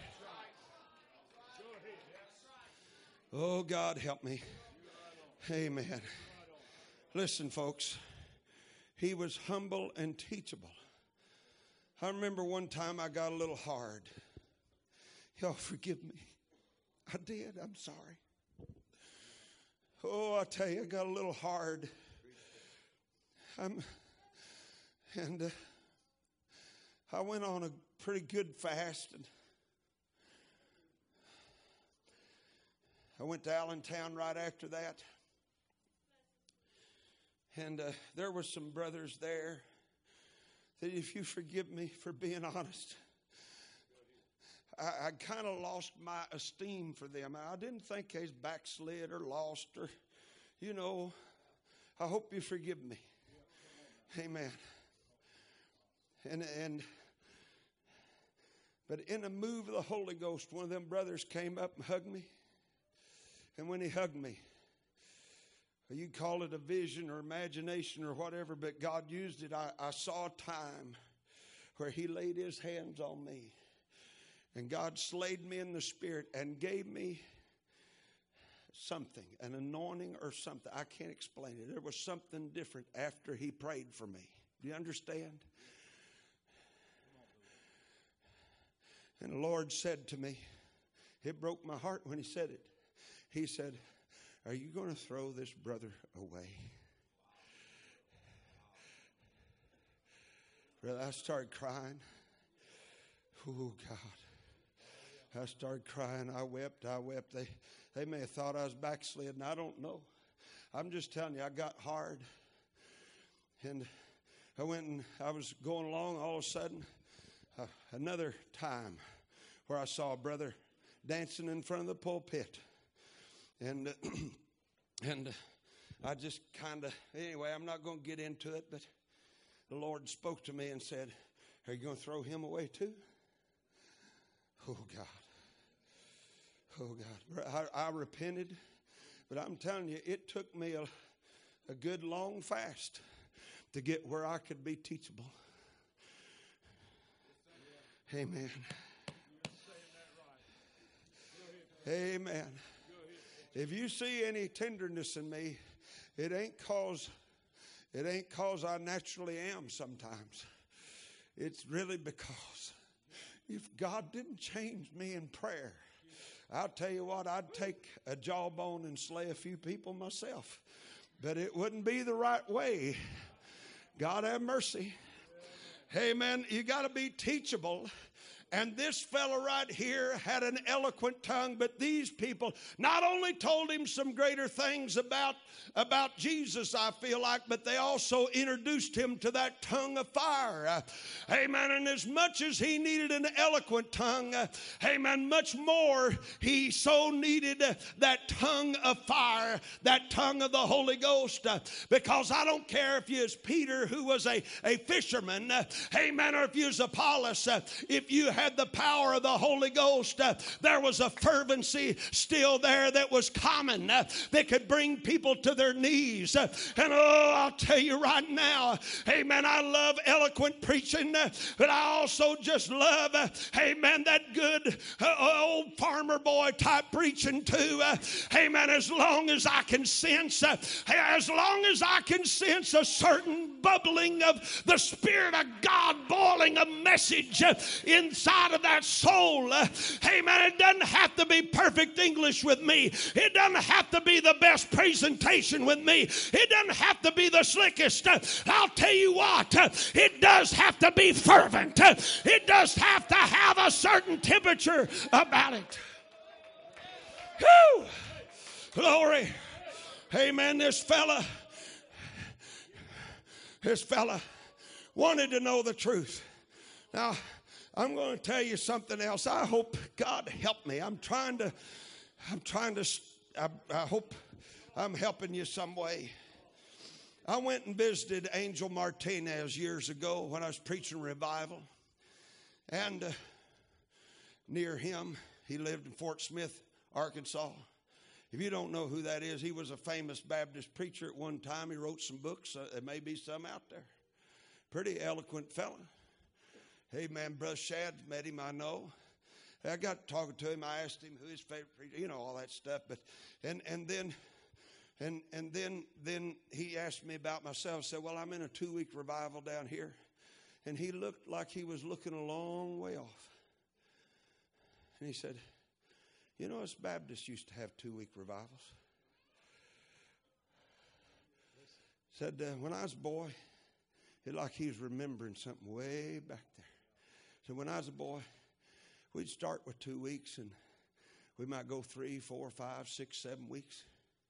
Oh, God, help me. Amen. Listen, folks, he was humble and teachable. I remember one time I got a little hard. Y'all forgive me. I did. I'm sorry. Oh, I tell you, I got a little hard I'm, and uh, I went on a pretty good fast. And I went to Allentown right after that. And uh, there were some brothers there that, if you forgive me for being honest, I, I kind of lost my esteem for them. I didn't think they was backslid or lost or, you know, I hope you forgive me. Amen. And, and, but in a move of the Holy Ghost, one of them brothers came up and hugged me. And when he hugged me, you call it a vision or imagination or whatever, but God used it. I, I saw a time where he laid his hands on me. And God slayed me in the spirit and gave me something, an anointing or something. I can't explain it. There was something different after he prayed for me. Do you understand? And the Lord said to me, it broke my heart when he said it. He said, are you going to throw this brother away? Brother, I started crying. Oh, God. I started crying. I wept. I wept. They, they may have thought I was backslidden. I don't know. I'm just telling you, I got hard. And I went and I was going along. All of a sudden, uh, another time where I saw a brother dancing in front of the pulpit. And, uh, and I just kind of, anyway, I'm not going to get into it, but the Lord spoke to me and said, are you going to throw him away too? Oh, God. Oh, God. I, I repented, but I'm telling you, it took me a, a good long fast to get where I could be teachable. Amen. Amen. If you see any tenderness in me, it ain't cause it ain't cause I naturally am sometimes. It's really because if God didn't change me in prayer, I'll tell you what, I'd take a jawbone and slay a few people myself. But it wouldn't be the right way. God have mercy. Amen. You got to be teachable. And this fella right here had an eloquent tongue, but these people not only told him some greater things about, about Jesus, I feel like, but they also introduced him to that tongue of fire. Uh, amen. And as much as he needed an eloquent tongue, uh, amen, much more he so needed uh, that tongue of fire, that tongue of the Holy Ghost. Uh, because I don't care if you was Peter, who was a, a fisherman, uh, amen, or if you was Apollos, uh, if you had the power of the Holy Ghost, uh, there was a fervency still there that was common, uh, that could bring people to their knees. Uh, and oh, I'll tell you right now, amen, I love eloquent preaching, uh, but I also just love, uh, amen, that good uh, old farmer boy type preaching too. Uh, amen, as long as I can sense, uh, as long as I can sense a certain bubbling of the Spirit of God boiling a message uh, inside of that soul. Uh, amen. It doesn't have to be perfect English with me. It doesn't have to be the best presentation with me. It doesn't have to be the slickest. Uh, I'll tell you what, uh, it does have to be fervent. Uh, it does have to have a certain temperature about it. Whew. Glory. Amen. This fella, this fella wanted to know the truth. Now, I'm going to tell you something else. I hope God help me. I'm trying to, I'm trying to, I, I hope I'm helping you some way. I went and visited Angel Martinez years ago when I was preaching revival. And uh, near him, he lived in Fort Smith, Arkansas. If you don't know who that is, he was a famous Baptist preacher at one time. He wrote some books. Uh, there may be some out there. Pretty eloquent fella. Amen. Brother Shad, met him, I know. I got talking to him. I asked him who his favorite preacher, you know, all that stuff. But and and then and and then then he asked me about myself. Said, well, I'm in a two-week revival down here. And he looked like he was looking a long way off. And he said, you know, us Baptists used to have two-week revivals. Said, uh, when I was a boy, it's like he was remembering something way back there. So when I was a boy, we'd start with two weeks, and we might go three, four, five, six, seven weeks.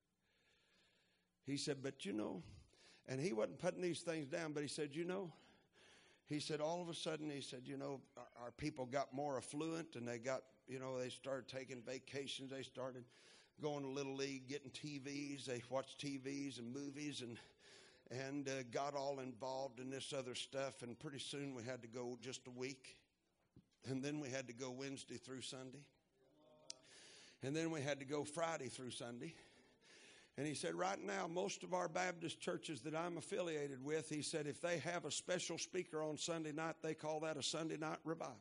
He said, but you know, and he wasn't putting these things down, but he said, you know, he said, all of a sudden, he said, you know, our, our people got more affluent, and they got, you know, they started taking vacations. They started going to Little League, getting T Vs. They watched T Vs and movies, and and uh, got all involved in this other stuff. And pretty soon we had to go just a week. And then we had to go Wednesday through Sunday. And then we had to go Friday through Sunday. And he said, right now, most of our Baptist churches that I'm affiliated with, he said, if they have a special speaker on Sunday night, they call that a Sunday night revival.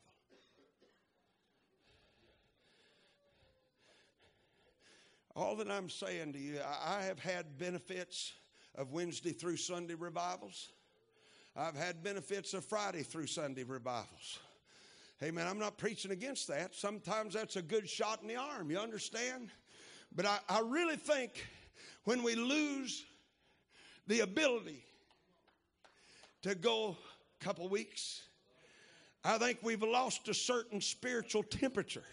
All that I'm saying to you, I have had benefits of Wednesday through Sunday revivals. I've had benefits of Friday through Sunday revivals. Amen. I'm not preaching against that. Sometimes that's a good shot in the arm. You understand? But I, I really think when we lose the ability to go a couple weeks, I think we've lost a certain spiritual temperature.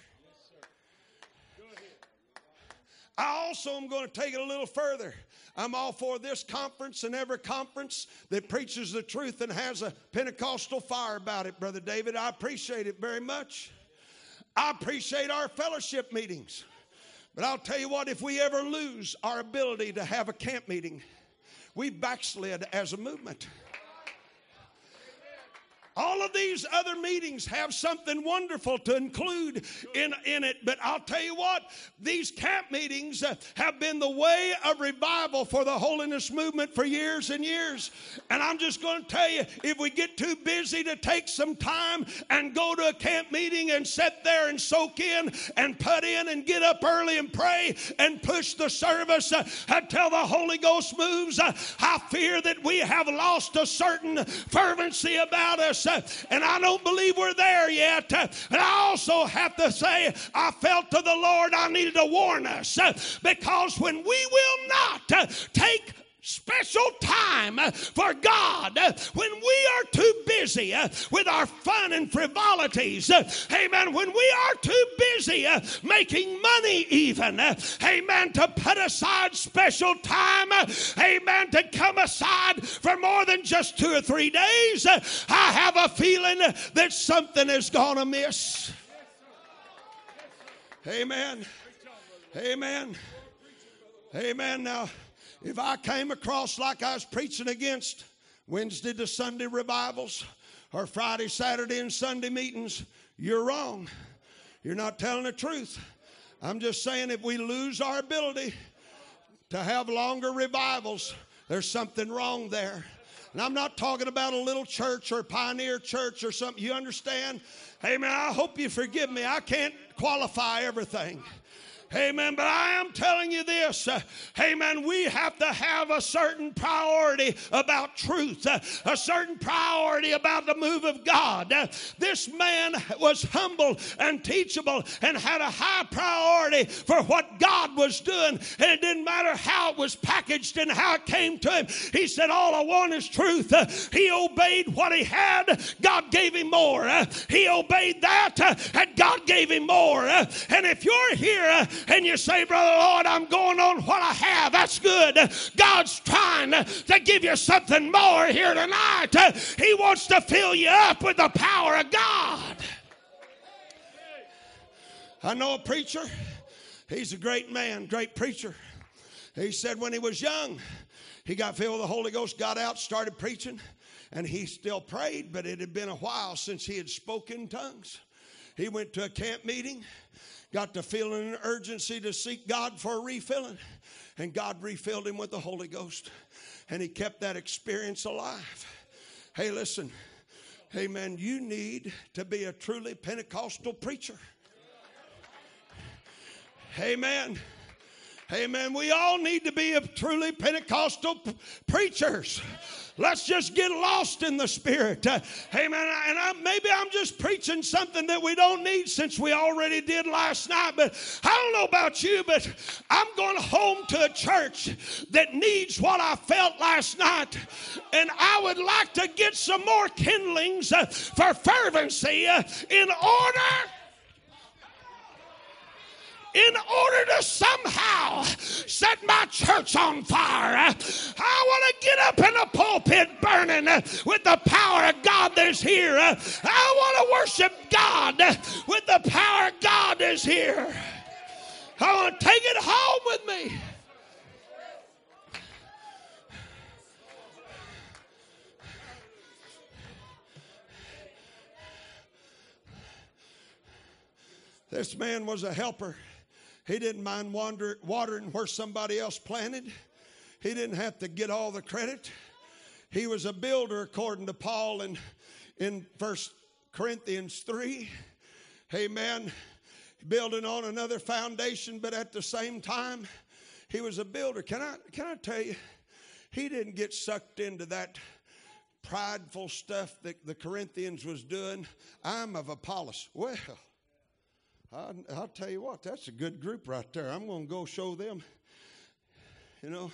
I also am going to take it a little further. I'm all for this conference and every conference that preaches the truth and has a Pentecostal fire about it, Brother David. I appreciate it very much. I appreciate our fellowship meetings. But I'll tell you what, if we ever lose our ability to have a camp meeting, we backslid as a movement. All of these other meetings have something wonderful to include in, in it. But I'll tell you what, these camp meetings uh, have been the way of revival for the holiness movement for years and years. And I'm just going to tell you, if we get too busy to take some time and go to a camp meeting and sit there and soak in and put in and get up early and pray and push the service uh, until the Holy Ghost moves, uh, I fear that we have lost a certain fervency about us. Uh, and I don't believe we're there yet. Uh, and I also have to say, I felt to the Lord I needed to warn us. Uh, because when we will not uh, take special time uh, for God, uh, when we are too busy uh, with our fun and frivolities, uh, amen, when we are too busy uh, making money even, uh, amen, to put aside special time, uh, amen, to come aside for more than just two or three days, uh, I have a feeling that something is going to miss. Amen. Amen. Amen. Now, if I came across like I was preaching against Wednesday to Sunday revivals or Friday, Saturday, and Sunday meetings, you're wrong. You're not telling the truth. I'm just saying if we lose our ability to have longer revivals, there's something wrong there. And I'm not talking about a little church or pioneer church or something. You understand? Amen. I hope you forgive me. I can't qualify everything. Amen. But I am telling you this. Uh, amen. We have to have a certain priority about truth. Uh, a certain priority about the move of God. Uh, this man was humble and teachable and had a high priority for what God was doing. And it didn't matter how it was packaged and how it came to him. He said, all I want is truth. Uh, he obeyed what he had. God gave him more. Uh, he obeyed that uh, and God gave him more. Uh, and if you're here uh, and you say, Brother Lord, I'm going on what I have, that's good. God's trying to give you something more here tonight. He wants to fill you up with the power of God. I know a preacher. He's a great man, great preacher. He said when he was young, he got filled with the Holy Ghost, got out, started preaching, and he still prayed, but it had been a while since he had spoken in tongues. He went to a camp meeting, got the feeling and urgency to seek God for a refilling. And God refilled him with the Holy Ghost. And he kept that experience alive. Hey, listen. Amen. You need to be a truly Pentecostal preacher. Amen. Amen. We all need to be a truly Pentecostal p- preachers. Let's just get lost in the Spirit. Uh, amen. And I, maybe I'm just preaching something that we don't need since we already did last night. But I don't know about you, but I'm going home to a church that needs what I felt last night. And I would like to get some more kindlings uh, for fervency uh, in order... in order to somehow set my church on fire. I want to get up in the pulpit burning with the power of God that's here. I want to worship God with the power of God that's here. I want to take it home with me. This man was a helper. He didn't mind wander, watering where somebody else planted. He didn't have to get all the credit. He was a builder, according to Paul in, in First Corinthians three. Amen. Building on another foundation, but at the same time, he was a builder. Can I, can I tell you, he didn't get sucked into that prideful stuff that the Corinthians was doing. I'm of Apollos. Well, I'll, I'll tell you what, that's a good group right there. I'm going to go show them. You know,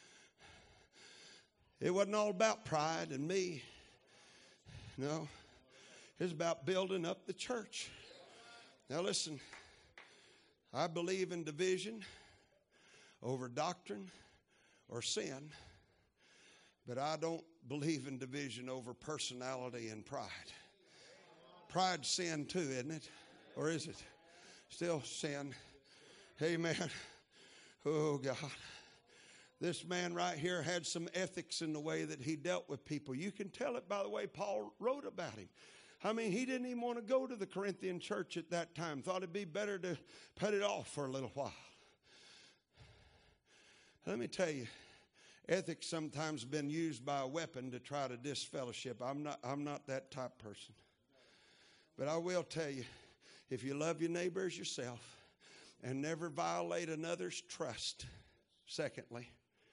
it wasn't all about pride and me. No, it was about building up the church. Now listen, I believe in division over doctrine or sin, but I don't believe in division over personality and pride. Pride's sin too, isn't it? Or is it? Still sin. Amen. Oh, God. This man right here had some ethics in the way that he dealt with people. You can tell it by the way Paul wrote about him. I mean, he didn't even want to go to the Corinthian church at that time. Thought it'd be better to put it off for a little while. Let me tell you, ethics sometimes been used by a weapon to try to disfellowship. I'm not, I'm not that type of person. But I will tell you, if you love your neighbor as yourself and never violate another's trust, secondly.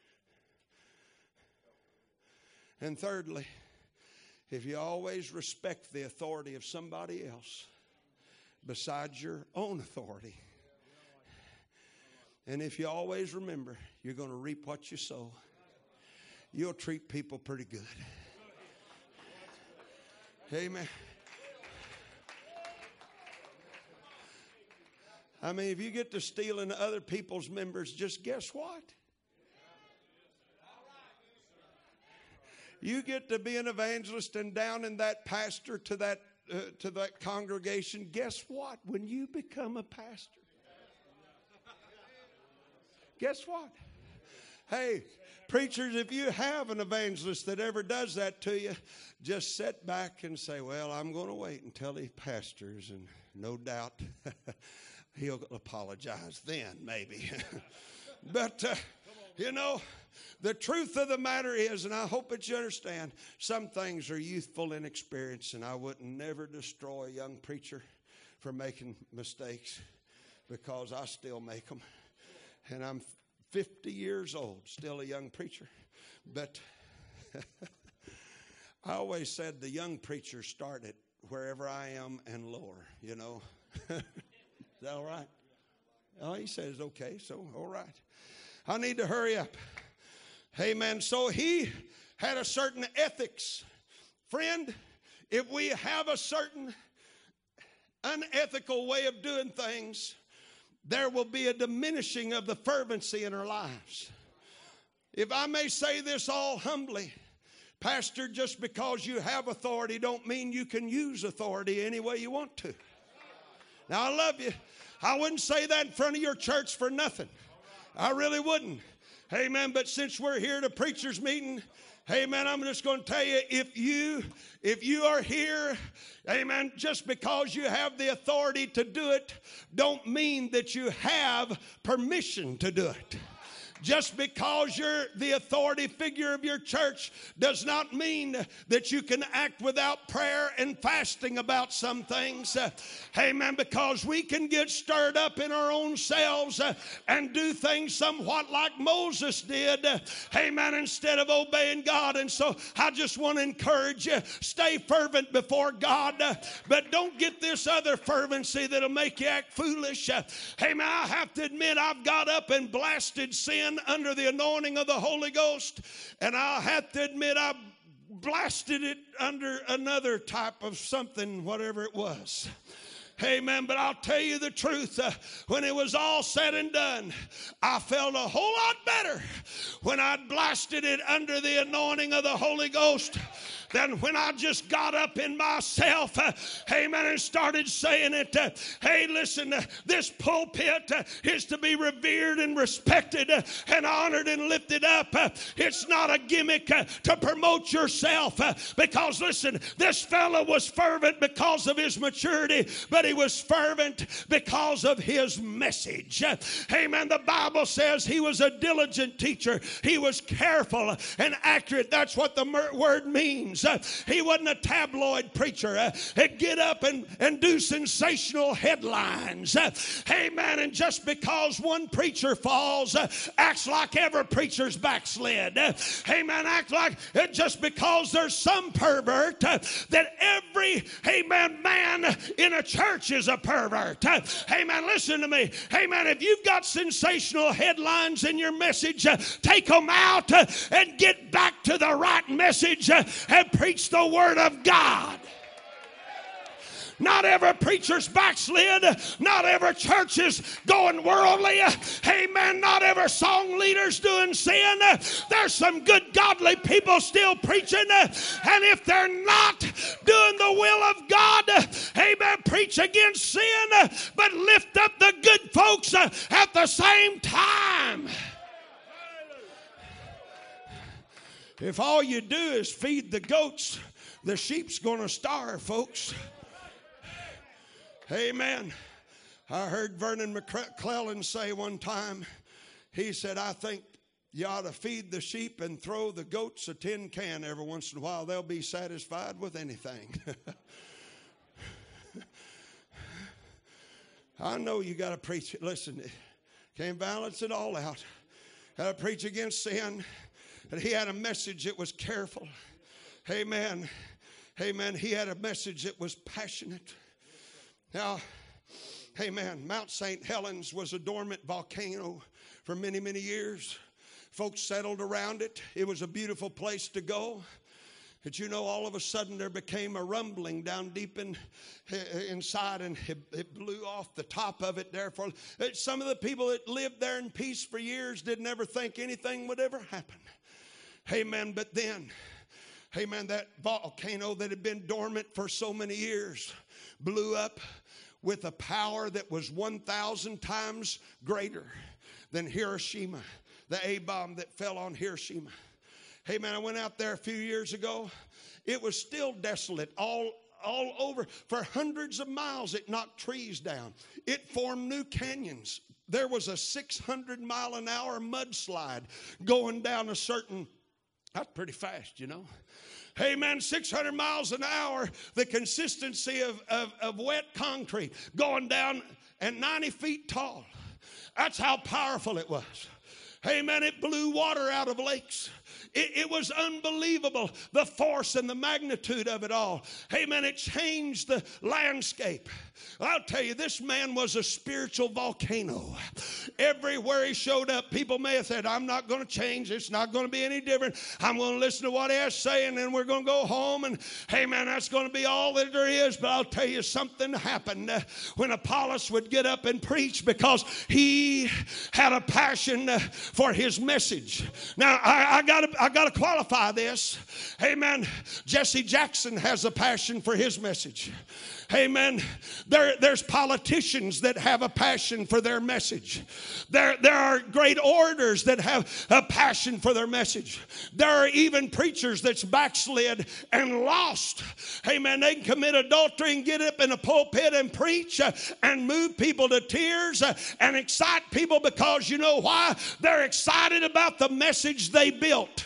And thirdly, if you always respect the authority of somebody else besides your own authority. And if you always remember, you're going to reap what you sow, you'll treat people pretty good. Amen. I mean, if you get to stealing other people's members, just guess what? You get to be an evangelist and down in that pastor to that uh, to that congregation. Guess what? When you become a pastor, guess what? Hey, preachers, if you have an evangelist that ever does that to you, just sit back and say, well, I'm going to wait until he pastors, and no doubt he'll apologize then, maybe. But, uh, you know, the truth of the matter is, and I hope that you understand, some things are youthful inexperience, and I wouldn't never destroy a young preacher for making mistakes, because I still make them. And I'm fifty years old, still a young preacher. But I always said the young preachers start at wherever I am and lower, you know. Is that all right? Oh, he says, okay, so all right. I need to hurry up. Amen. So he had a certain ethics. Friend, if we have a certain unethical way of doing things, there will be a diminishing of the fervency in our lives. If I may say this all humbly, Pastor, just because you have authority don't mean you can use authority any way you want to. Now, I love you. I wouldn't say that in front of your church for nothing. I really wouldn't. Amen. But since we're here at a preacher's meeting, amen, I'm just going to tell you, if you if you are here, amen, just because you have the authority to do it, don't mean that you have permission to do it. Just because you're the authority figure of your church does not mean that you can act without prayer and fasting about some things. Uh, amen. Because we can get stirred up in our own selves uh, and do things somewhat like Moses did. Uh, amen. Instead of obeying God. And so I just want to encourage you, stay fervent before God. Uh, but don't get this other fervency that'll make you act foolish. Uh, amen. I have to admit, I've got up and blasted sin under the anointing of the Holy Ghost, and I'll have to admit I blasted it under another type of something, whatever it was. Amen. But I'll tell you the truth, uh, when it was all said and done, I felt a whole lot better when I'd blasted it under the anointing of the Holy Ghost than when I just got up in myself, uh, amen, and started saying it. Uh, hey, listen, uh, this pulpit uh, is to be revered and respected uh, and honored and lifted up. Uh, it's not a gimmick uh, to promote yourself uh, because, listen, this fellow was fervent because of his maturity, but he was fervent because of his message. Uh, amen. The Bible says he was a diligent teacher. He was careful and accurate. That's what the mer- word means. Uh, he wasn't a tabloid preacher. Uh, he'd get up and, and do sensational headlines. Uh, amen. And just because one preacher falls, uh, acts like every preacher's backslid. Uh, amen. Act like uh, just because there's some pervert, uh, that every, amen, man in a church is a pervert. Uh, amen. Listen to me. Amen. If you've got sensational headlines in your message, uh, take them out uh, and get back to the right message uh, and preach the Word of God. Not every preacher's backslid. Not every church is going worldly. Amen. Not every song leader's doing sin. There's some good godly people still preaching. And if they're not doing the will of God, amen, preach against sin, but lift up the good folks at the same time. If all you do is feed the goats, the sheep's going to starve, folks. Amen. I heard Vernon McClellan say one time, he said, I think you ought to feed the sheep and throw the goats a tin can every once in a while. They'll be satisfied with anything. I know you got to preach. Listen, can't balance it all out. Got to preach against sin. And he had a message that was careful. Amen. Amen. He had a message that was passionate. Now, amen, Mount Saint Helens was a dormant volcano for many, many years. Folks settled around it. It was a beautiful place to go. But you know, all of a sudden there became a rumbling down deep in, inside, and it, it blew off the top of it. Therefore, some of the people that lived there in peace for years didn't ever think anything would ever happen. Amen. But then, amen, that volcano that had been dormant for so many years blew up with a power that was one thousand times greater than Hiroshima, the A-bomb that fell on Hiroshima. Hey, man, I went out there a few years ago. It was still desolate all, all over. For hundreds of miles, it knocked trees down. It formed new canyons. There was a six hundred mile an hour mudslide going down a certain, that's pretty fast, you know. Hey, man, six hundred miles an hour, the consistency of, of, of wet concrete going down and ninety feet tall. That's how powerful it was. Hey, man, it blew water out of lakes. It, it was unbelievable, the force and the magnitude of it all. Hey, man, it changed the landscape. I'll tell you, this man was a spiritual volcano. Everywhere he showed up, people may have said, I'm not going to change. It's not going to be any different. I'm going to listen to what he has to say, and then we're going to go home. And, hey, man, that's going to be all that there is. But I'll tell you, something happened uh, when Apollos would get up and preach, because he had a passion uh, for his message. Now, I, I got to I got to qualify this. Amen. Jesse Jackson has a passion for his message. Amen. There, there's politicians that have a passion for their message. There, there are great orators that have a passion for their message. There are even preachers that's backslid and lost. Amen. They can commit adultery and get up in a pulpit and preach uh, and move people to tears uh, and excite people because you know why? They're excited about the message they built.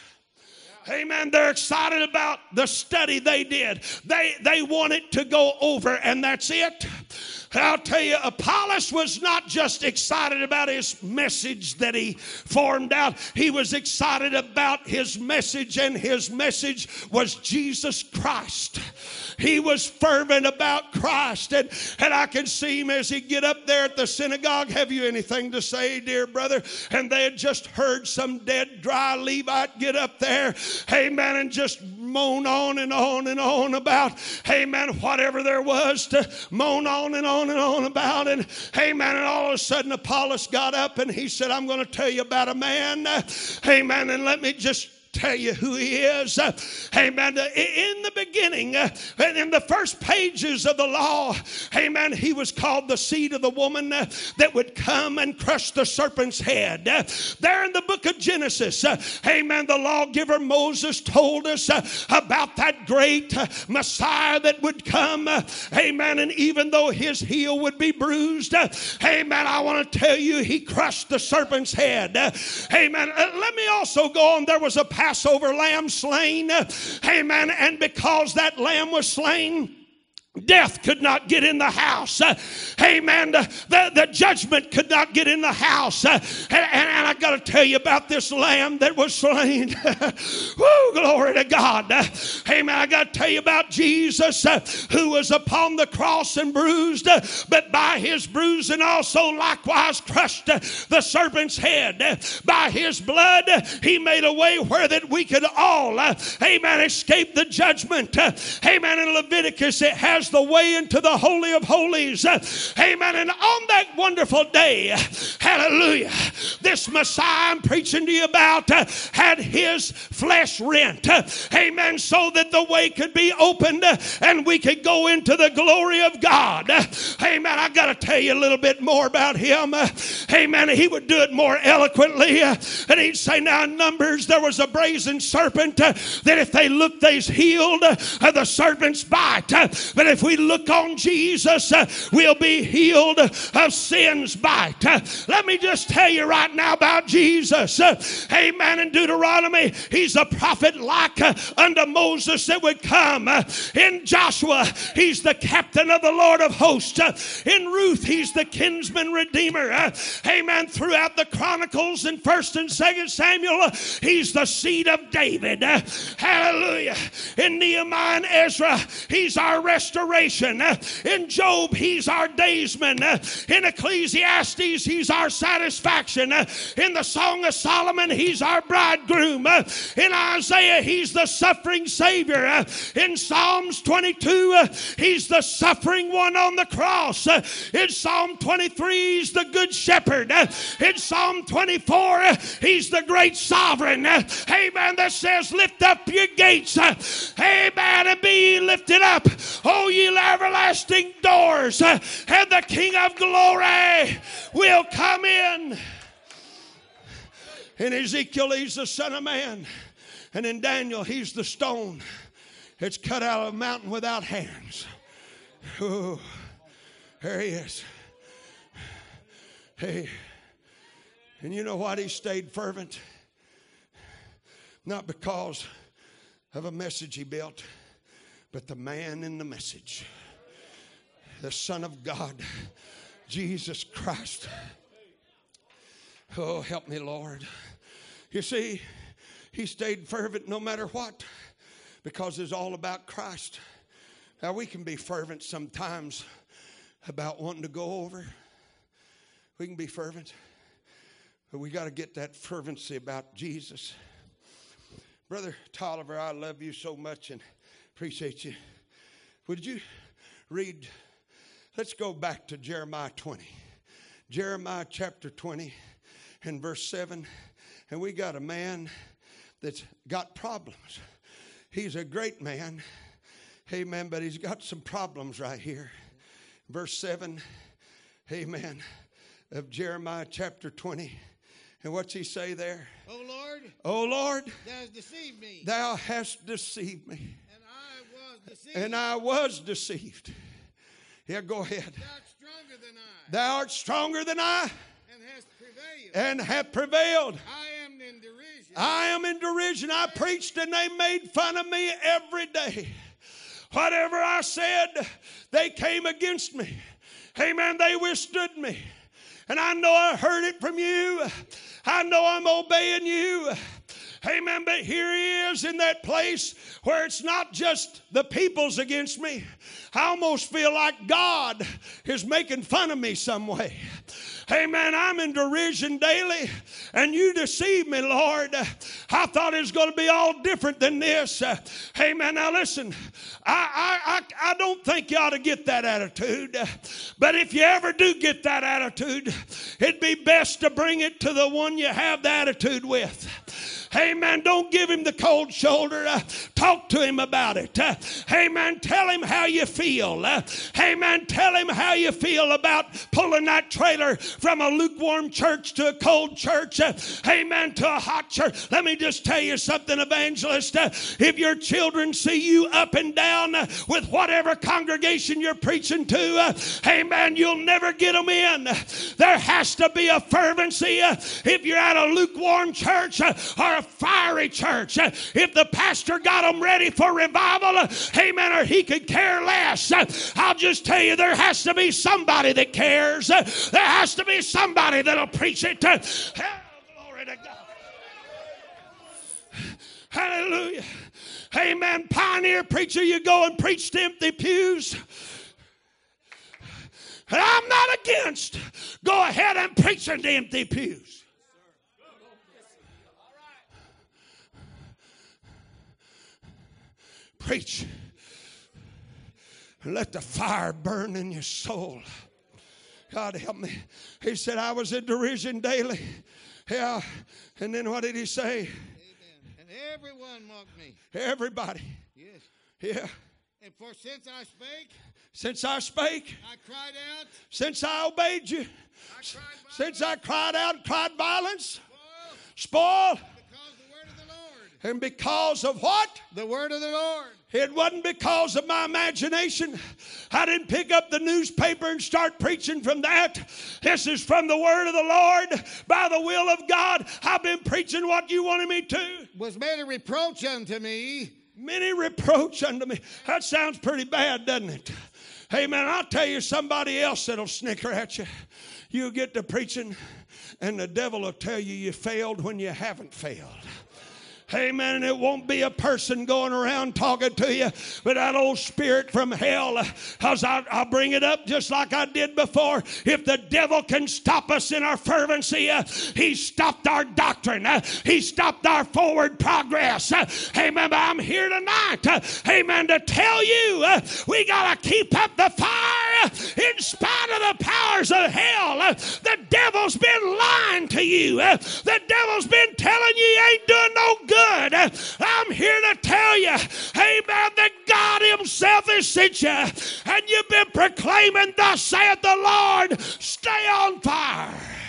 Amen. They're excited about the study they did. They, they want it to go over, and that's it. I'll tell you, Apollos was not just excited about his message that he formed out. He was excited about his message, and his message was Jesus Christ. He was fervent about Christ. And, and I can see him as he get up there at the synagogue. Have you anything to say, dear brother? And they had just heard some dead, dry Levite get up there, amen, and just moan on and on and on about, amen, whatever there was to moan on and on and on about. And, amen, and all of a sudden Apollos got up and he said, I'm going to tell you about a man, amen, and let me just tell you who he is. Uh, amen. In the beginning, uh, and in the first pages of the law, amen, he was called the seed of the woman uh, that would come and crush the serpent's head. Uh, there in the book of Genesis, uh, amen, the lawgiver Moses told us uh, about that great uh, Messiah that would come. Uh, amen. And even though his heel would be bruised, uh, amen, I want to tell you, he crushed the serpent's head. Uh, amen. Uh, let me also go on. There was a Passover lamb slain, amen, and because that lamb was slain, death could not get in the house. Uh, amen. The, the judgment could not get in the house. Uh, and, and I got to tell you about this lamb that was slain. Woo, glory to God. Uh, amen. I got to tell you about Jesus uh, who was upon the cross and bruised, uh, but by his bruising also likewise crushed uh, the serpent's head. Uh, by his blood, uh, he made a way where that we could all, uh, amen, escape the judgment. Uh, amen. In Leviticus, it has the way into the Holy of Holies. Amen. And on that wonderful day, hallelujah, this Messiah I'm preaching to you about uh, had his flesh rent. Uh, amen. So that the way could be opened uh, and we could go into the glory of God. Uh, amen. I got to tell you a little bit more about him. Uh, amen. He would do it more eloquently. Uh, and he'd say, now in Numbers, there was a brazen serpent uh, that if they looked, they's healed uh, of the serpent's bite. Uh, but if we look on Jesus, uh, we'll be healed of sin's bite. Uh, let me just tell you right now about Jesus. Uh, amen. In Deuteronomy, he's a prophet like uh, unto Moses that would come. Uh, in Joshua, he's the captain of the Lord of hosts. Uh, in Ruth, he's the kinsman redeemer. Uh, amen. Throughout the Chronicles and First and Second Samuel, uh, he's the seed of David. Uh, hallelujah. In Nehemiah and Ezra, he's our restoration. In Job, he's our daysman. In Ecclesiastes, he's our satisfaction. In the Song of Solomon, he's our bridegroom. In Isaiah, he's the suffering Savior. In Psalms twenty-two, he's the suffering one on the cross. In Psalm twenty-three, he's the good shepherd. In Psalm twenty-four, he's the great sovereign. Amen. That says, lift up your gates. Amen. And be lifted up. Oh, ye everlasting doors, and the King of glory will come in. In Ezekiel, he's the Son of Man. And in Daniel, he's the stone. It's cut out of a mountain without hands. Oh, there he is. Hey, and you know what? He stayed fervent. Not because of a message he built, but the man in the message, the Son of God, Jesus Christ. Oh, help me, Lord. You see, he stayed fervent no matter what, because it's all about Christ. Now, we can be fervent sometimes about wanting to go over. We can be fervent, but we got to get that fervency about Jesus. Brother Tolliver, I love you so much and appreciate you. Would you read, let's go back to Jeremiah twenty. Jeremiah chapter twenty and verse seven. And we got a man that's got problems. He's a great man. Amen. But he's got some problems right here. Verse seven, amen, of Jeremiah chapter twenty. And what's he say there? O Lord, O Lord, thou hast deceived me, thou hast deceived me. and I was deceived. And I was deceived. Yeah, go ahead. Thou art stronger than I, Thou art stronger than I, and hast prevailed. and have prevailed. I am in derision. I am in derision. I preached and they made fun of me every day. Whatever I said, they came against me. Amen. They withstood me. And I know I heard it from you. I know I'm obeying you. Amen. But here he is in that place where it's not just the people's against me. I almost feel like God is making fun of me some way. Amen. I'm in derision daily, and you deceive me, Lord. I thought it was going to be all different than this. Amen. Now listen, I, I, I, I don't think you ought to get that attitude. But if you ever do get that attitude, it'd be best to bring it to the one you have the attitude with. Amen. Don't give him the cold shoulder. Uh, talk to him about it. Uh, amen. Tell him how you feel. Uh, amen. Tell him how you feel about pulling that trailer from a lukewarm church to a cold church. Uh, amen. To a hot church. Let me just tell you something, evangelist. Uh, if your children see you up and down uh, with whatever congregation you're preaching to, uh, amen, you'll never get them in. There has to be a fervency. Uh, if you're at a lukewarm church uh, or a fiery church, uh, if the pastor got them ready for revival, uh, amen, or he could care less, uh, I'll just tell you, there has to be somebody that cares. Uh, there has to be somebody that'll preach it. Uh, glory to God. Hallelujah. Amen. Pioneer preacher, you go and preach to empty pews. And I'm not against go ahead and preach to empty pews. Preach. And let the fire burn in your soul. God help me. He said, I was in derision daily. Yeah. And then what did he say? Amen. And everyone mocked me. Everybody. Yes. Yeah. And for since I spake, Since I spake, I cried out. since I obeyed you, I cried since I cried out and cried violence, spoil, spoil, because the word of the Lord. and because of what? The word of the Lord. It wasn't because of my imagination. I didn't pick up the newspaper and start preaching from that. This is from the word of the Lord. By the will of God, I've been preaching what you wanted me to. Was made a reproach unto me. Many reproach unto me. That sounds pretty bad, doesn't it? Hey, man, I'll tell you somebody else that'll snicker at you. You get to preaching, and the devil will tell you you failed when you haven't failed. Amen. And it won't be a person going around talking to you, but that old spirit from hell. Because I'll, I'll bring it up just like I did before. If the devil can stop us in our fervency, uh, he stopped our doctrine. Uh, he stopped our forward progress. Uh, amen. But I'm here tonight, uh, amen, to tell you uh, we got to keep up the fire in spite of the powers of hell. Uh, the devil's been lying to you. Uh, the devil's been telling you you ain't doing no good. Good. I'm here to tell you, amen, that God himself has sent you, and you've been proclaiming, thus saith the Lord, stay on fire.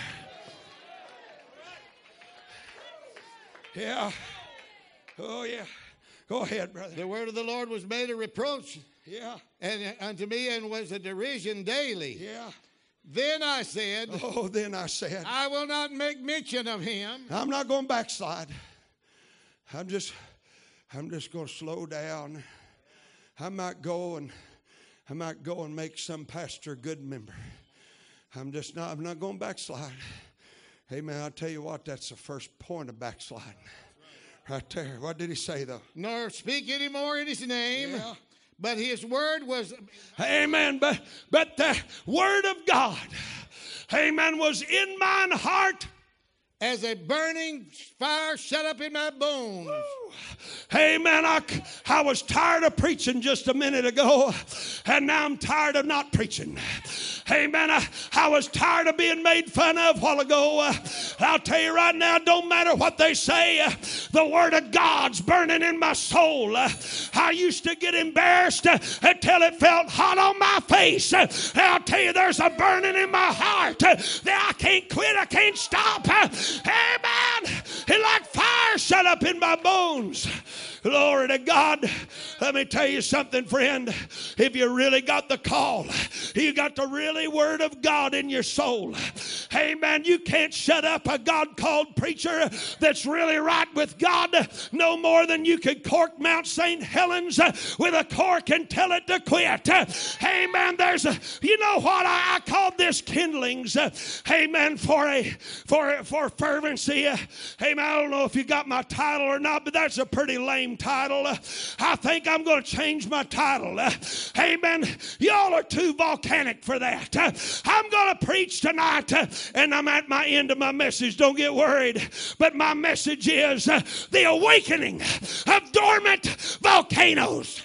Yeah. Oh, yeah. Go ahead, brother. The word of the Lord was made a reproach. Yeah. And unto me, and was a derision daily. Yeah. Then I said, Oh, then I said, I will not make mention of him. I'm not going to backslide. I'm just, I'm just going to slow down. I might go and, I might go and make some pastor a good member. I'm just not, I'm not going to backslide. Amen. I'll tell you what, that's the first point of backsliding. Right there. What did he say though? Nor speak any more in his name. Yeah. But his word was, Amen. But, but the word of God, amen, was in mine heart as a burning fire shut up in my bones. Amen. I, I was tired of preaching just a minute ago, and now I'm tired of not preaching. Amen. I, I was tired of being made fun of a while ago. Uh, I'll tell you right now, don't matter what they say. Uh, the Word of God's burning in my soul. I used to get embarrassed until it felt hot on my face. I'll tell you, there's a burning in my heart that I can't quit. I can't stop. Amen. It's like fire shut up in my bones. Glory to God. Let me tell you something, friend. If you really got the call, you got the really Word of God in your soul. Amen. You can't shut up a God-called preacher that's really right with God no more than you could cork Mount Saint Helens with a cork and tell it to quit. Amen. There's a, you know what? I, I called this kindlings. Amen. For a for for fervency. Amen. I don't know if you got my title or not, but that's a pretty lame title. I think I'm going to change my title. Amen. Y'all are too volcanic for that. I'm going to preach tonight, and I'm at my end of my message. Don't get worried. But my message is the awakening of dormant volcanoes.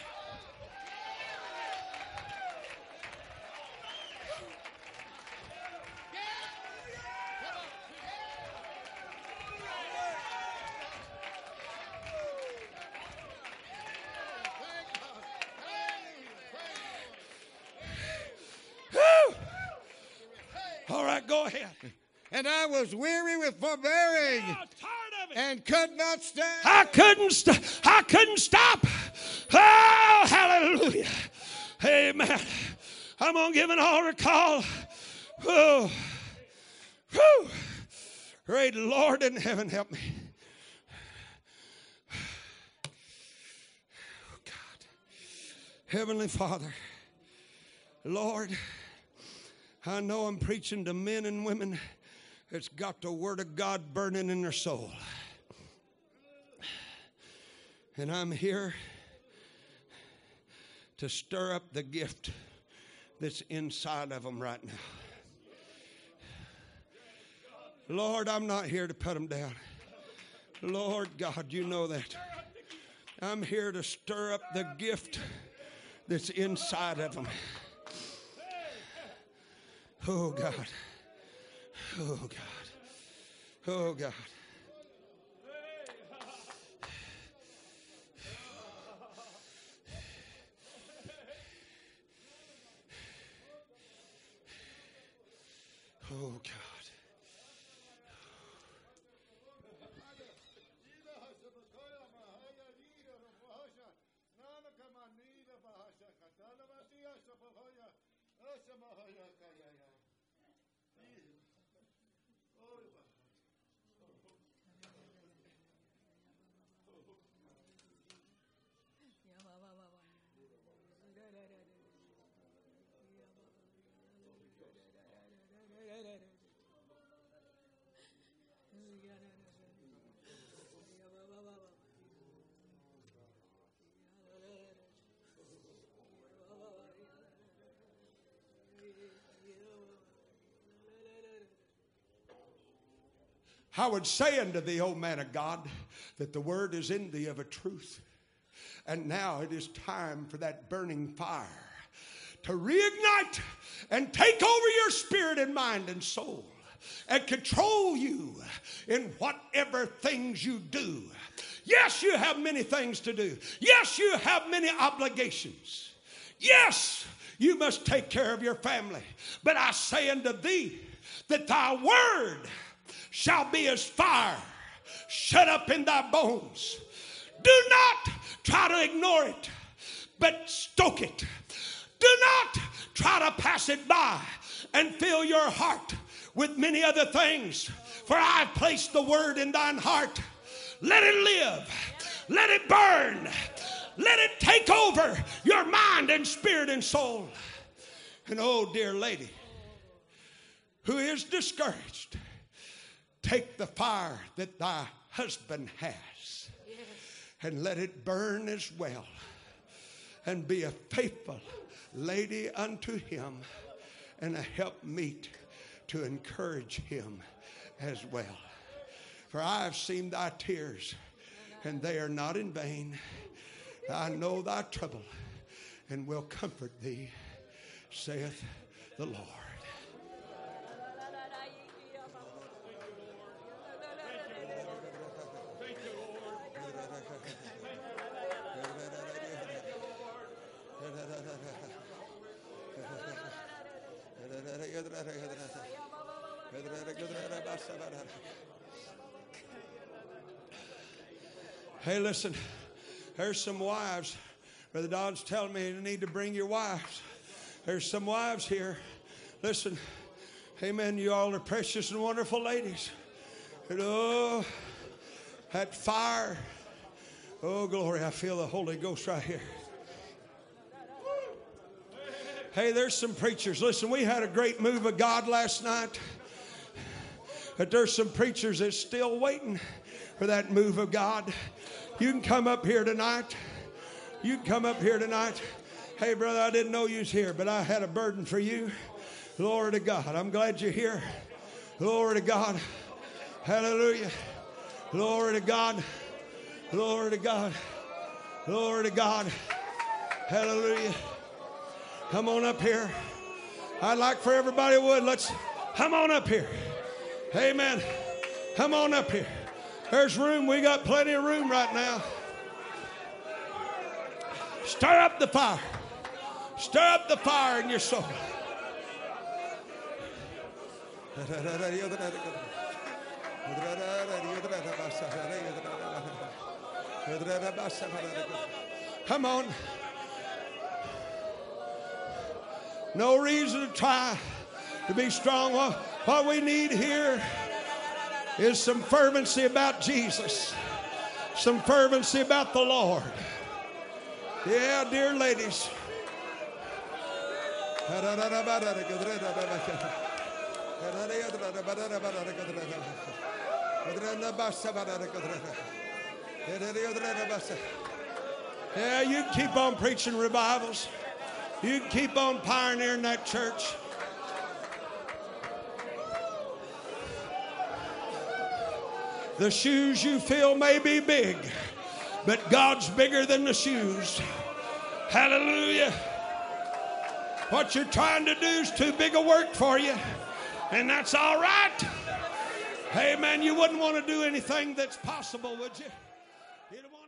All right, go ahead. And I was weary with forbearing, Oh, tired of it. and could not stand. I couldn't st- I couldn't stop. Oh, hallelujah. Amen. I'm going to give an altar call. Oh, whew. Great Lord in heaven, help me. Oh, God. Heavenly Father, Lord, I know I'm preaching to men and women that's got the Word of God burning in their soul. And I'm here to stir up the gift that's inside of them right now. Lord, I'm not here to put them down. Lord God, you know that. I'm here to stir up the gift that's inside of them. Oh, God. Oh, God. Oh, God. Oh, God. I would say unto thee, O man of God, that the word is in thee of a truth. And now it is time for that burning fire to reignite and take over your spirit and mind and soul and control you in whatever things you do. Yes, you have many things to do. Yes, you have many obligations. Yes, you must take care of your family. But I say unto thee that thy word shall be as fire shut up in thy bones. Do not try to ignore it, but stoke it. Do not try to pass it by and fill your heart with many other things. For I have placed the word in thine heart. Let it live. Let it burn. Let it take over your mind and spirit and soul. And oh, dear lady, who is discouraged, take the fire that thy husband has and let it burn as well, and be a faithful lady unto him and a helpmeet to encourage him as well. For I have seen thy tears, and they are not in vain. I know thy trouble and will comfort thee, saith the Lord. Hey, listen, there's some wives. Brother Don's telling me you need to bring your wives. There's some wives here. Listen, amen, you all are precious and wonderful ladies. And oh, that fire. Oh, glory, I feel the Holy Ghost right here. Hey, there's some preachers. Listen, we had a great move of God last night. But there's some preachers that's still waiting for that move of God. You can come up here tonight. You can come up here tonight. Hey, brother, I didn't know you was here, but I had a burden for you. Glory to God. I'm glad you're here. Glory to God. Hallelujah. Glory to God. Glory to God. Glory to God. Hallelujah. Come on up here. I'd like for everybody would. Let's come on up here. Amen. Come on up here. There's room. We got plenty of room right now. Stir up the fire. Stir up the fire in your soul. Come on. No reason to try to be strong. What we need here is some fervency about Jesus. Some fervency about the Lord. Yeah, dear ladies. Yeah, you can keep on preaching revivals. You can keep on pioneering that church. The shoes you fill may be big, but God's bigger than the shoes. Hallelujah. What you're trying to do is too big a work for you, and that's all right. Hey, man, you wouldn't want to do anything that's possible, would you? You'd want